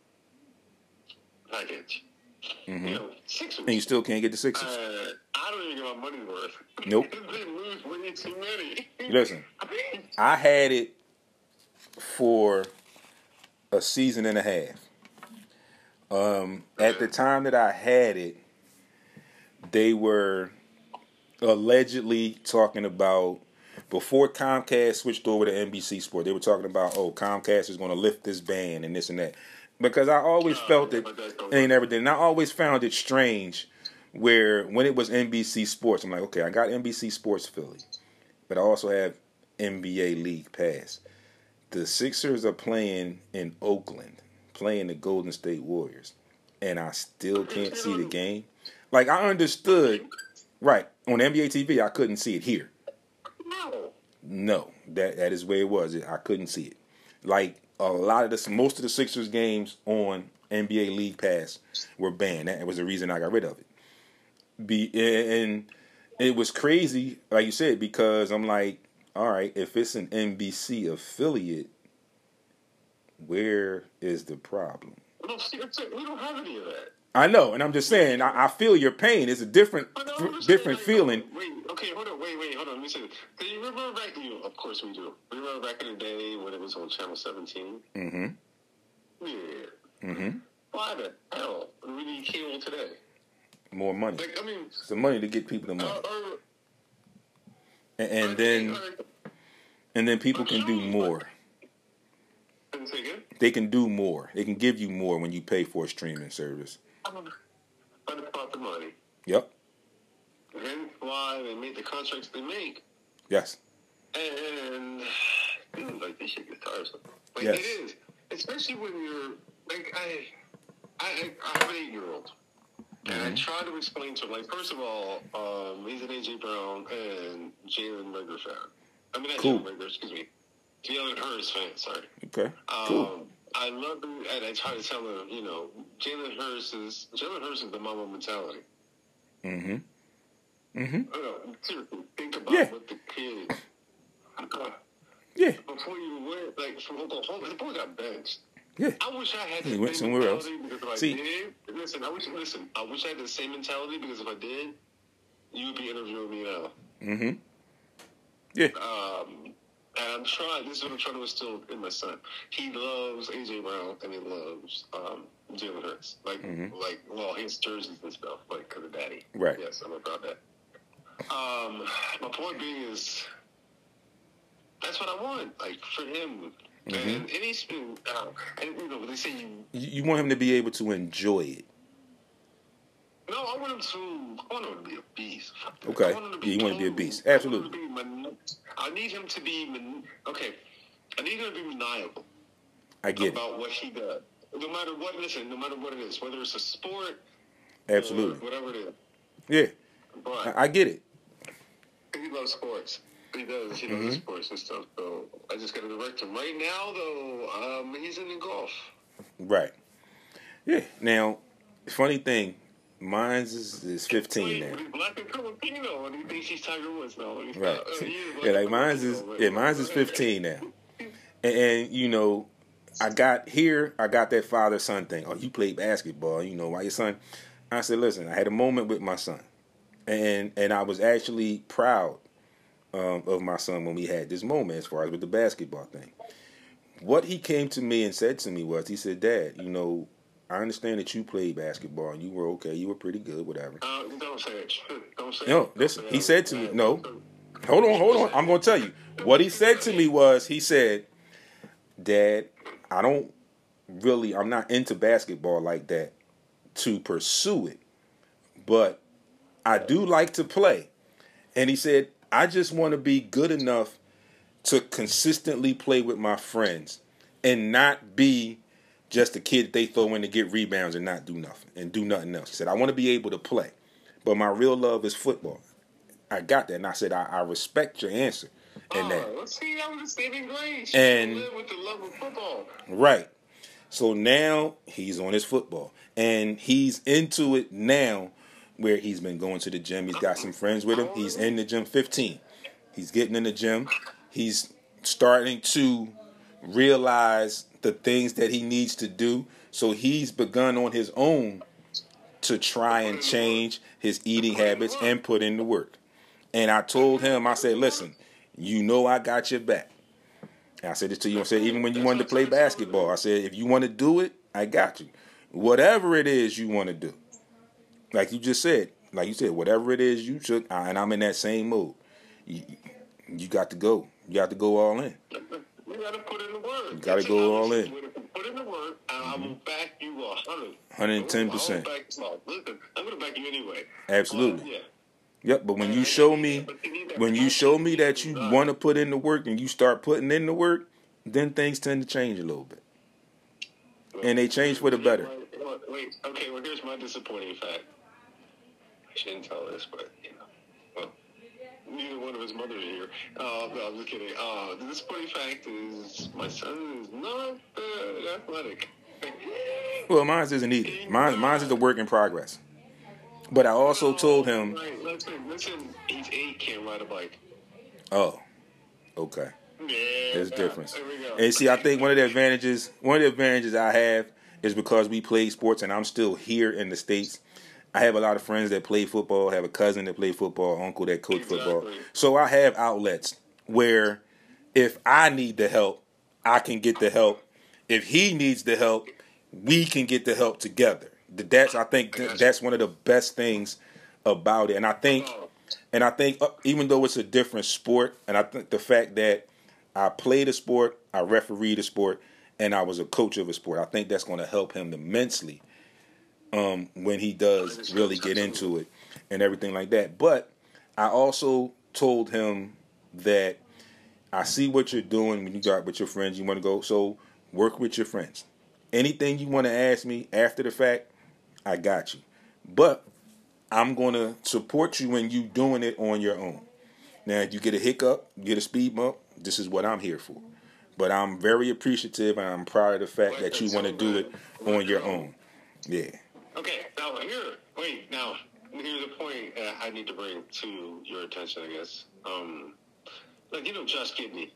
A package. Mm-hmm. You know, Sixers. And you still can't get the Sixers. Uh, I don't even get my money worth. Nope. They lose way too many. Listen, I had it for a season and a half. Um, at the time that I had it, they were allegedly talking about, before Comcast switched over to N B C Sport, they were talking about, oh, Comcast is going to lift this ban and this and that. Because I always felt it, and never did. And I always found it strange where when it was N B C Sports, I'm like, okay, I got N B C Sports Philly, but I also have N B A League Pass. The Sixers are playing in Oakland, playing the Golden State Warriors, and I still can't see the game. Like, I understood, right, on N B A T V, I couldn't see it here. No. No, that that is where it was. I couldn't see it. Like, a lot of the, most of the Sixers games on N B A League Pass were banned. That was the reason I got rid of it. Be and it was crazy, like you said, because I'm like, all right, if it's an N B C affiliate, where is the problem? We don't have any of that. I know, and I'm just saying, I, I feel your pain. It's a different, no, different like, feeling. Wait, okay, hold on, wait, wait, hold on. Let me say this. Do you remember back? You, of course we do. Remember back in the day when it was on Channel seventeen? Mm-hmm. Yeah. Mm-hmm. Why the hell do we need cable today? More money. Like, I mean, it's the money to get people the money. Uh, uh, and, and then, and then people can do more. They can do more. They can give you more when you pay for a streaming service. But it's about the money. Yep. And why they make the contracts they make. Yes. And, dude, like, this shit gets tiresome. Like, yes. It is. Especially when you're, like, I, I, I have an eight-year-old. And I tried to explain to him, like, first of all, um, he's an A J Brown and Jalen Rager fan. I mean, not Cool. Jalen Rager, excuse me. Jalen Hurts fan, sorry. Okay. Um, Cool. I love him, and I try to tell him, you know, Jalen Hurts is, Jalen Hurts is the mama mentality. Mm-hmm. Mm-hmm. I don't know, seriously, think about Yeah. what the kid, uh, Yeah. before you went, like, from Oklahoma, the boy got benched. Yeah. I wish I had He the went same somewhere else. mentality because if See- I did, listen, I wish, listen, I wish I had the same mentality because if I did, you would be interviewing me now. Mm-hmm. Yeah. Um, and I'm trying, this is what I'm trying to instill in my son. He loves A J Brown and he loves um, Jalen Hurts. Like, Mhm. like, well, his jerseys and stuff, like, because of daddy. Right. Yes, I'm about that. Um, my point being is, that's what I want, like, for him. Mm-hmm. And, and he's been, uh, and, you know, they say you, You, you want him to be able to enjoy it. no, I want him to, I want him to be a beast. Fuck that. Okay. I want him to Yeah, you want to be a total- beast. I want Absolutely. him to be man- I need him to be, man- okay, I need him to be maniacal I get it. about what he does. No matter what, listen, no matter what it is, whether it's a sport, Absolutely. or whatever it is. Yeah. But I, I get it. he loves sports. He does. He Mm-hmm. loves sports and stuff. So I just got to direct him. Right now, though, um, he's in the golf. Right. Yeah. Now, funny thing, mine's is, is fifteen now. Wait, he's black and Filipino, and he thinks he's Tiger Woods now. He's Right. not- uh, he is black Yeah, like and mine's is Filipino, yeah, but- mine's is fifteen now. And, and you know, I got here, I got that father son thing. Oh, you played basketball, you know, why your son? I said, listen, I had a moment with my son, and and I was actually proud um, of my son when we had this moment as far as with the basketball thing. What he came to me and said to me was, he said, Dad, you know, I understand that you played basketball and you were okay, you were pretty good, whatever. Uh, don't say it. Don't say No, it. listen, Don't he say said it. to me, Uh, no. don't say- Hold on, hold on. I'm going to tell you. What he said to me was, he said, Dad, I don't really, I'm not into basketball like that to pursue it, but I do like to play. And he said, I just want to be good enough to consistently play with my friends and not be just a kid that they throw in to get rebounds and not do nothing and do nothing else. He said, I want to be able to play, but my real love is football. I got that. And I said, I, I respect your answer in that. Oh, let's see, that was a saving grace. And- You live with the love of football. Right. So now he's on his football. And he's into it now where he's been going to the gym. He's got some friends with him. He's in the gym fifteen. He's getting in the gym. He's starting to realize the things that he needs to do. So he's begun on his own to try and change his eating habits and put in the work. And I told him, I said, listen, you know I got your back. And I said this to you. I said, even when you wanted to play basketball, I said, if you want to do it, I got you. Whatever it is you want to do. Like you just said, like you said, whatever it is you should, and I'm in that same mode. You, you got to go. You got to go all in. You gotta put in the work. You gotta go all in. Put in the work, and I will back you a hundred. one hundred ten percent. I will back- well, listen, I'm gonna back you anyway. Absolutely. But, yeah. Yep, but when you show me, when you show me that you want to put in the work and you start putting in the work, then things tend to change a little bit. And they change for the better. Wait, wait, okay, well, here's my disappointing fact. I shouldn't tell this, but, you know, well, neither one of his mothers are here. Uh, no, I'm just kidding. Uh, the disappointing fact is my son is not uh, athletic. Well, mine isn't either. Mine, mine is a work in progress. But I also told him, Right, listen, listen, he's eight, can't ride a bike. oh, okay. Yeah, There's a difference. There we go. And see, I think one of the advantages, one of the advantages I have is because we play sports and I'm still here in the States. I have a lot of friends that play football, have a cousin that play football, uncle that coach football. Exactly. So I have outlets where if I need the help, I can get the help. If he needs the help, we can get the help together. That's I think that's one of the best things about it. And I think and I think uh, even though it's a different sport, and I think the fact that I played a sport, I refereed a sport, and I was a coach of a sport, I think that's going to help him immensely um, when he does really get into it and everything like that. But I also told him that I see what you're doing when you got with your friends. You want to go, so work with your friends. Anything you want to ask me after the fact, I got you. but I'm going to support you when you doing it on your own. Now, if you get a hiccup, get a speed bump, this is what I'm here for. But I'm very appreciative, and I'm proud of the fact that you want to do it on your own. Yeah. Okay, now here, wait, now, here's a point uh, I need to bring to your attention, I guess. Um, like, you know Josh Gibney?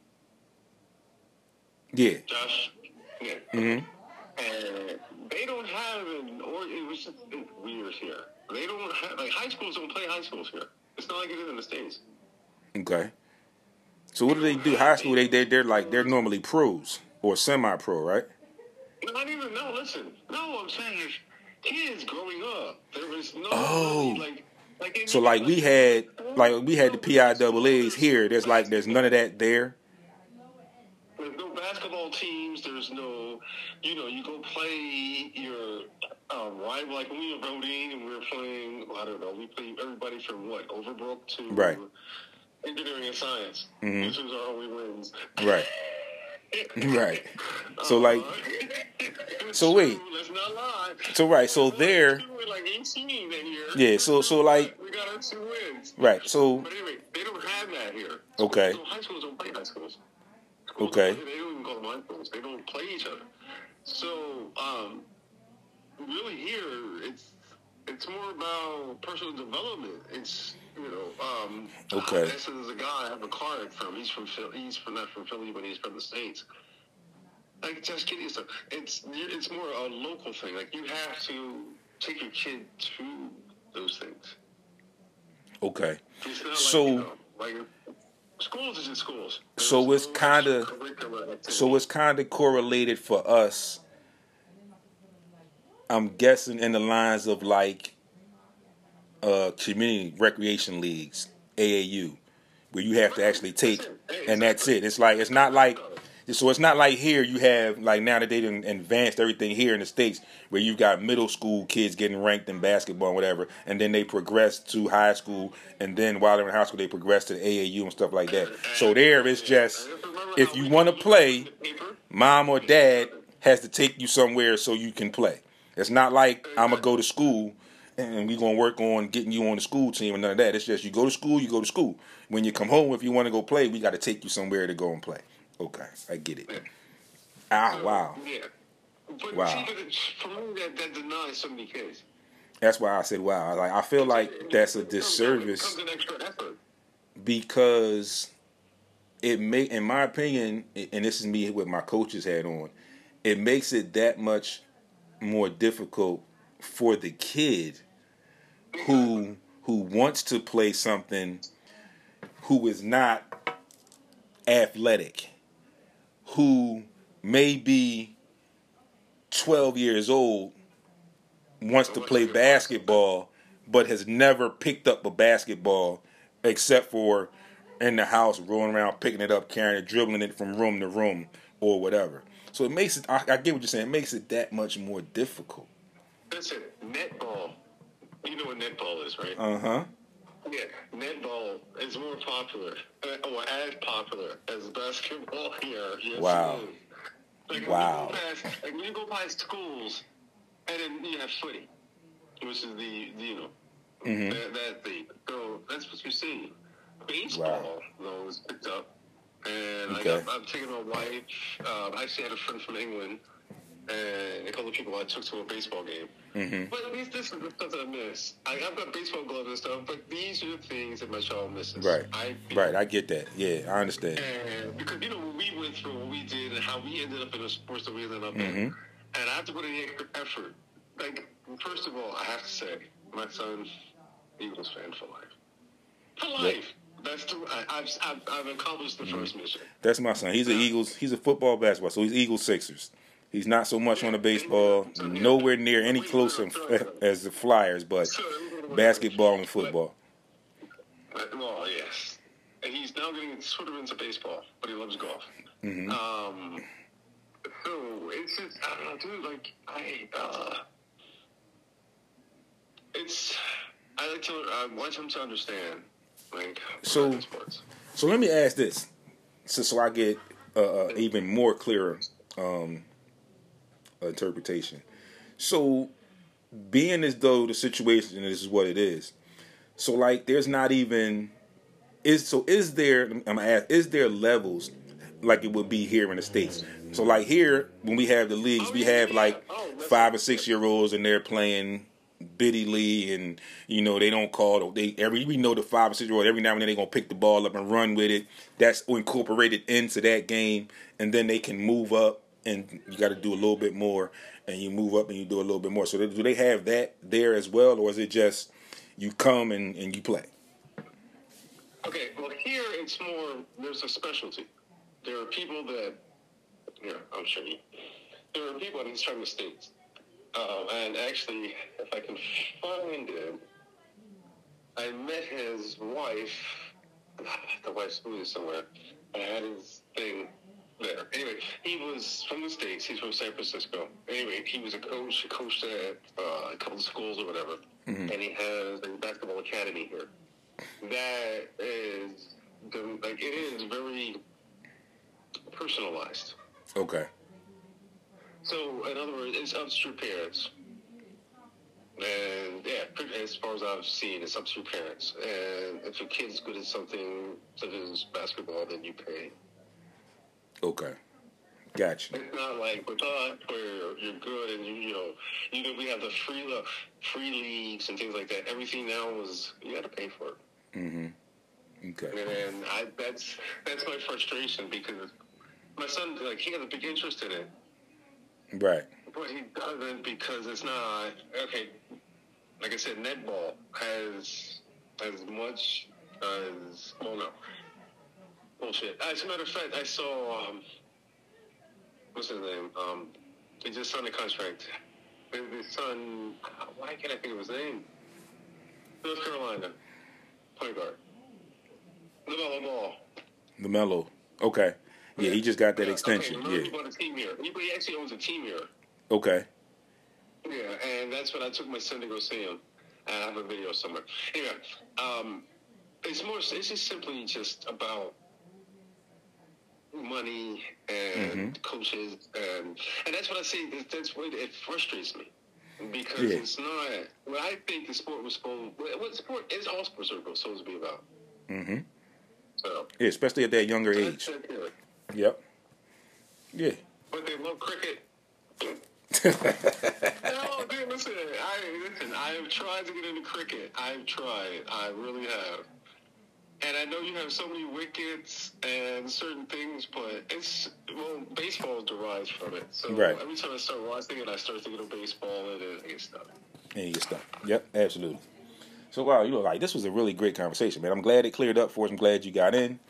Yeah. Josh? Yeah. Mm-hmm. And they don't have an, or it was just it's weird here. They don't have, like, high schools don't play high schools here. It's not like it is in the States. Okay. So what do they do? High school, they, they, they're like, they're normally pros or semi-pro, right? Not even, no, listen. No, what I'm saying is, kids growing up, there was no, Oh. like, like So like we had, like we had the P I A A's here. There's like, there's none of that there. There's no basketball teams. There's no, you know, you go play your um, rival. Like when we were voting and we were playing, I don't know, we played everybody from what, Overbrook to Right. engineering and science. Mhm. This was our only wins. Right. Right. So like, Uh, so wait. Let's not lie. So right. So there. We were like eighteen that year. Yeah. So so like. We got our two wins. Right. So. But anyway, they don't have that here. Okay. So high schools don't play high schools. Schools Okay. don't play- They don't even call them high schools. They don't play each other. So, um, really here, it's it's more about personal development. It's, you know, um, Okay. This is a guy I have a card from. He's from Philly. He's from not from Philly, but he's from the States. Like, just kidding stuff. It's it's more a local thing. Like, you have to take your kid to those things. Okay. It's not like, So- you know, like schools is in schools. So There's it's no kinda- curricular activity. So it's kind of correlated for us. I'm guessing in the lines of like uh, community recreation leagues, A A U, where you have to actually take, and that's it. It's like it's not like so it's not like here you have like now that they done advanced everything here in the States where you've got middle school kids getting ranked in basketball and whatever, and then they progress to high school, and then while they're in high school they progress to the A A U and stuff like that. So there it's just if you want to play, mom or dad has to take you somewhere so you can play. It's not like I'm going to go to school and we're going to work on getting you on the school team and none of that. It's just you go to school, you go to school. When you come home, if you want to go play, we got to take you somewhere to go and play. Okay, I get it. Ah, wow. Yeah. But Wow. see, but it's- for me, that, that denies so many kids. That's why I said wow. Like I feel like that's a disservice It comes an extra effort. because it make, in my opinion, and this is me with my coach's hat on, it makes it that much more difficult for the kid who who wants to play something, who is not athletic, who may be twelve years old, wants to play basketball, but has never picked up a basketball except for in the house, rolling around, picking it up, carrying it, dribbling it from room to room or whatever. So it makes it, I, I get what you're saying, it makes it that much more difficult. Listen, netball. You know what netball is, right? Uh-huh. Yeah, netball is more popular, uh, or as popular as basketball here. Yes, Wow. it is. Like, Wow. When you, go past, like when you go past schools, and then you have footy, which is the, the you know, Mhm. that, that thing. So that's what you see. Baseball, though, is picked up. And Okay. like, I've, I've taken my wife. Um, I actually had a friend from England, and a couple of people I took to a baseball game. Mm-hmm. But these, this is the stuff that I miss. I, I've got baseball gloves and stuff, but these are the things that my child misses. Right. I, Right, I get that. Yeah, I understand. And because, you know, what we went through, what we did, and how we ended up in the sports that we ended up in. Mhm. And I have to put in the extra effort. Like, first of all, I have to say, my son's Eagles fan for life. For life. That's the, I, I've, I've, I've accomplished the first mission. That's my son. He's a Eagles. He's a football basketball. So he's Eagles Sixers. He's not so much on the baseball, nowhere near any closer as the Flyers, but basketball and football. Well, yes. And he's now getting sort of into baseball, but he loves golf. Mhm. Um, so it's just, I don't know, dude, like, I, uh, it's, I like to, I want him to understand, like, So- American sports. So let me ask this, so, so I get uh, uh, even more clearer um, interpretation. So being as though the situation is what it is. So like, there's not even is so is there? I'm gonna ask, is there levels like it would be here in the States? So like here, when we have the leagues, we have like five or six year olds and they're playing Biddy Lee, and you know they don't call they every we know the five or six year old every now and then they're gonna pick the ball up and run with it. That's incorporated into that game, and then they can move up, and you got to do a little bit more, and you move up and you do a little bit more. So do they have that there as well, or is it just you come and, and you play? Okay, well here it's more there's a specialty. There are people that yeah, I'm sure you. There are people in certain states. Um, and actually, if I can find it, I met his wife. The wife's moving somewhere. I had his thing there. Anyway, he was from the States. He's from San Francisco. Anyway, he was a coach. He coached at uh, a couple of schools or whatever. Mm-hmm. And he has a basketball academy here. That is, like, it is very personalized. Okay. So, in other words, it's up to your parents. And, yeah, as far as I've seen, it's up to your parents. And if your kid's good at something such as basketball, then you pay. Okay. Gotcha. It's not like with us where you're good and, you, you know, you know, we have the free uh, free leagues and things like that. Everything now is, you got to pay for it. Mm-hmm. Okay. And I, that's, that's my frustration because my son, like, he has a big interest in it. Right. But he doesn't because it's not okay. Like I said, netball has as much as well, no bullshit. As a matter of fact, I saw um, what's his name? Um, he just signed a contract. His son, why can't I think of his name? North Carolina point guard. LaMelo Ball. LaMelo. Okay. Yeah, he just got that extension. Okay, yeah. He bought a team here. He, he actually owns a team here. Okay. Yeah, and that's when I took my son to go see him. And I have a video somewhere. Anyway, um, it's more. It's just simply just about money and mm-hmm. coaches, and and that's what I say. That's what it frustrates me because yeah. it's not. Well, I think the sport was supposed. What sport is all sports are supposed to be about. Mm-hmm. So yeah, especially at that younger so age. Yep. Yeah. But they love cricket. No, dude, listen. I listen. I have tried to get into cricket. I've tried. I really have. And I know you have so many wickets and certain things, but it's well, baseball derives from it. So right. every time I start watching it, I start thinking of baseball, and then I get stuck. And you get stuck. Yep, absolutely. So wow, you know, like this was a really great conversation, man. I'm glad it cleared up for us. I'm glad you got in.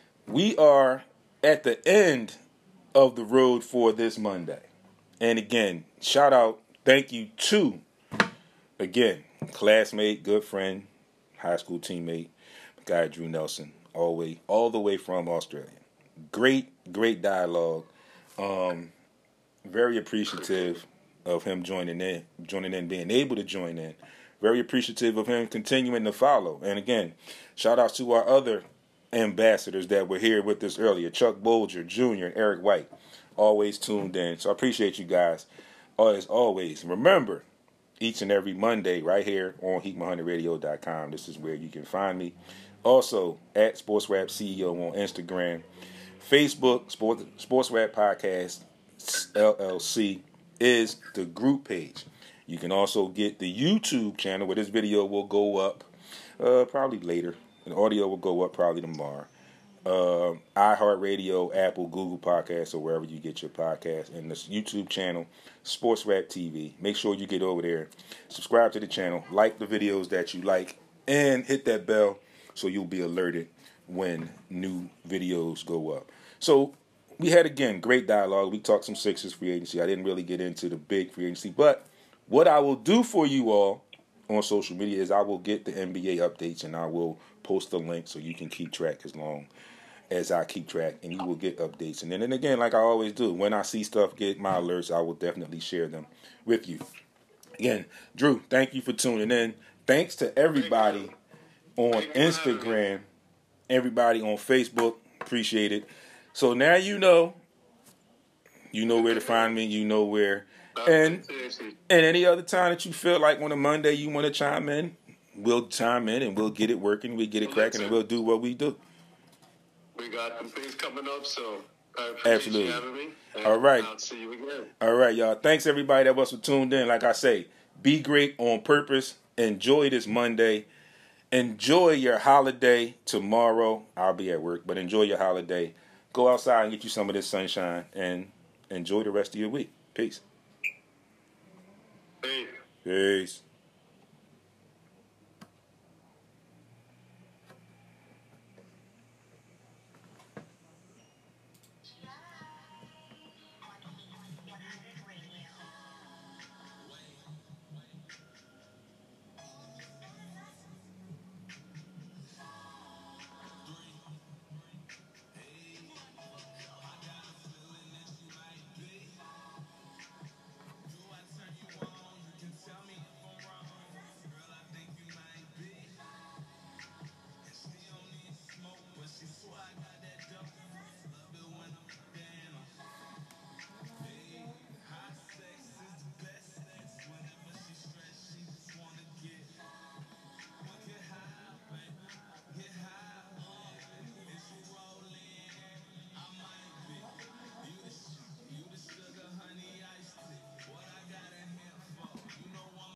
We are at the end of the road for this Monday. And again, shout out, thank you to, again, classmate, good friend, high school teammate, guy Drew Nelson, all, way, all the way from Australia. Great, great dialogue. Um, very appreciative of him joining in, joining in, being able to join in. Very appreciative of him continuing to follow. And again, shout outs to our other ambassadors that were here with us earlier, Chuck Bolger Junior and Eric White, always tuned in. So I appreciate you guys. As always, remember, each and every Monday right here on heat one hundred radio dot com, this is where you can find me. Also, at Sports Rap C E O on Instagram. Facebook, Sports, Sports Rap Podcast, L L C, is the group page. You can also get the YouTube channel where this video will go up uh, probably later. The audio will go up probably tomorrow. Uh, iHeartRadio, Apple, Google Podcasts, or wherever you get your podcasts. And this YouTube channel, Sports Rap T V. Make sure you get over there. Subscribe to the channel. Like the videos that you like. And hit that bell so you'll be alerted when new videos go up. So we had, again, great dialogue. We talked some Sixers free agency. I didn't really get into the big free agency. But what I will do for you all on social media is I will get the N B A updates and I will post the link so you can keep track as long as I keep track, and you will get updates. And then and again, like I always do, when I see stuff get my alerts, I will definitely share them with you. Again, Drew, thank you for tuning in. Thanks to everybody on Instagram, everybody on Facebook. Appreciate it. So now you know, you know where to find me. You know where And and any other time that you feel like on a Monday you want to chime in, we'll chime in and we'll get it working, we'll get it cracking, and we'll do what we do. We got some things coming up, so I appreciate Absolutely. you having me. And All right. I'll see you again. All right, y'all. Thanks, everybody that was tuned in. Like I say, be great on purpose. Enjoy this Monday. Enjoy your holiday tomorrow. I'll be at work, but enjoy your holiday. Go outside and get you some of this sunshine, and enjoy the rest of your week. Peace. Hey. Peace.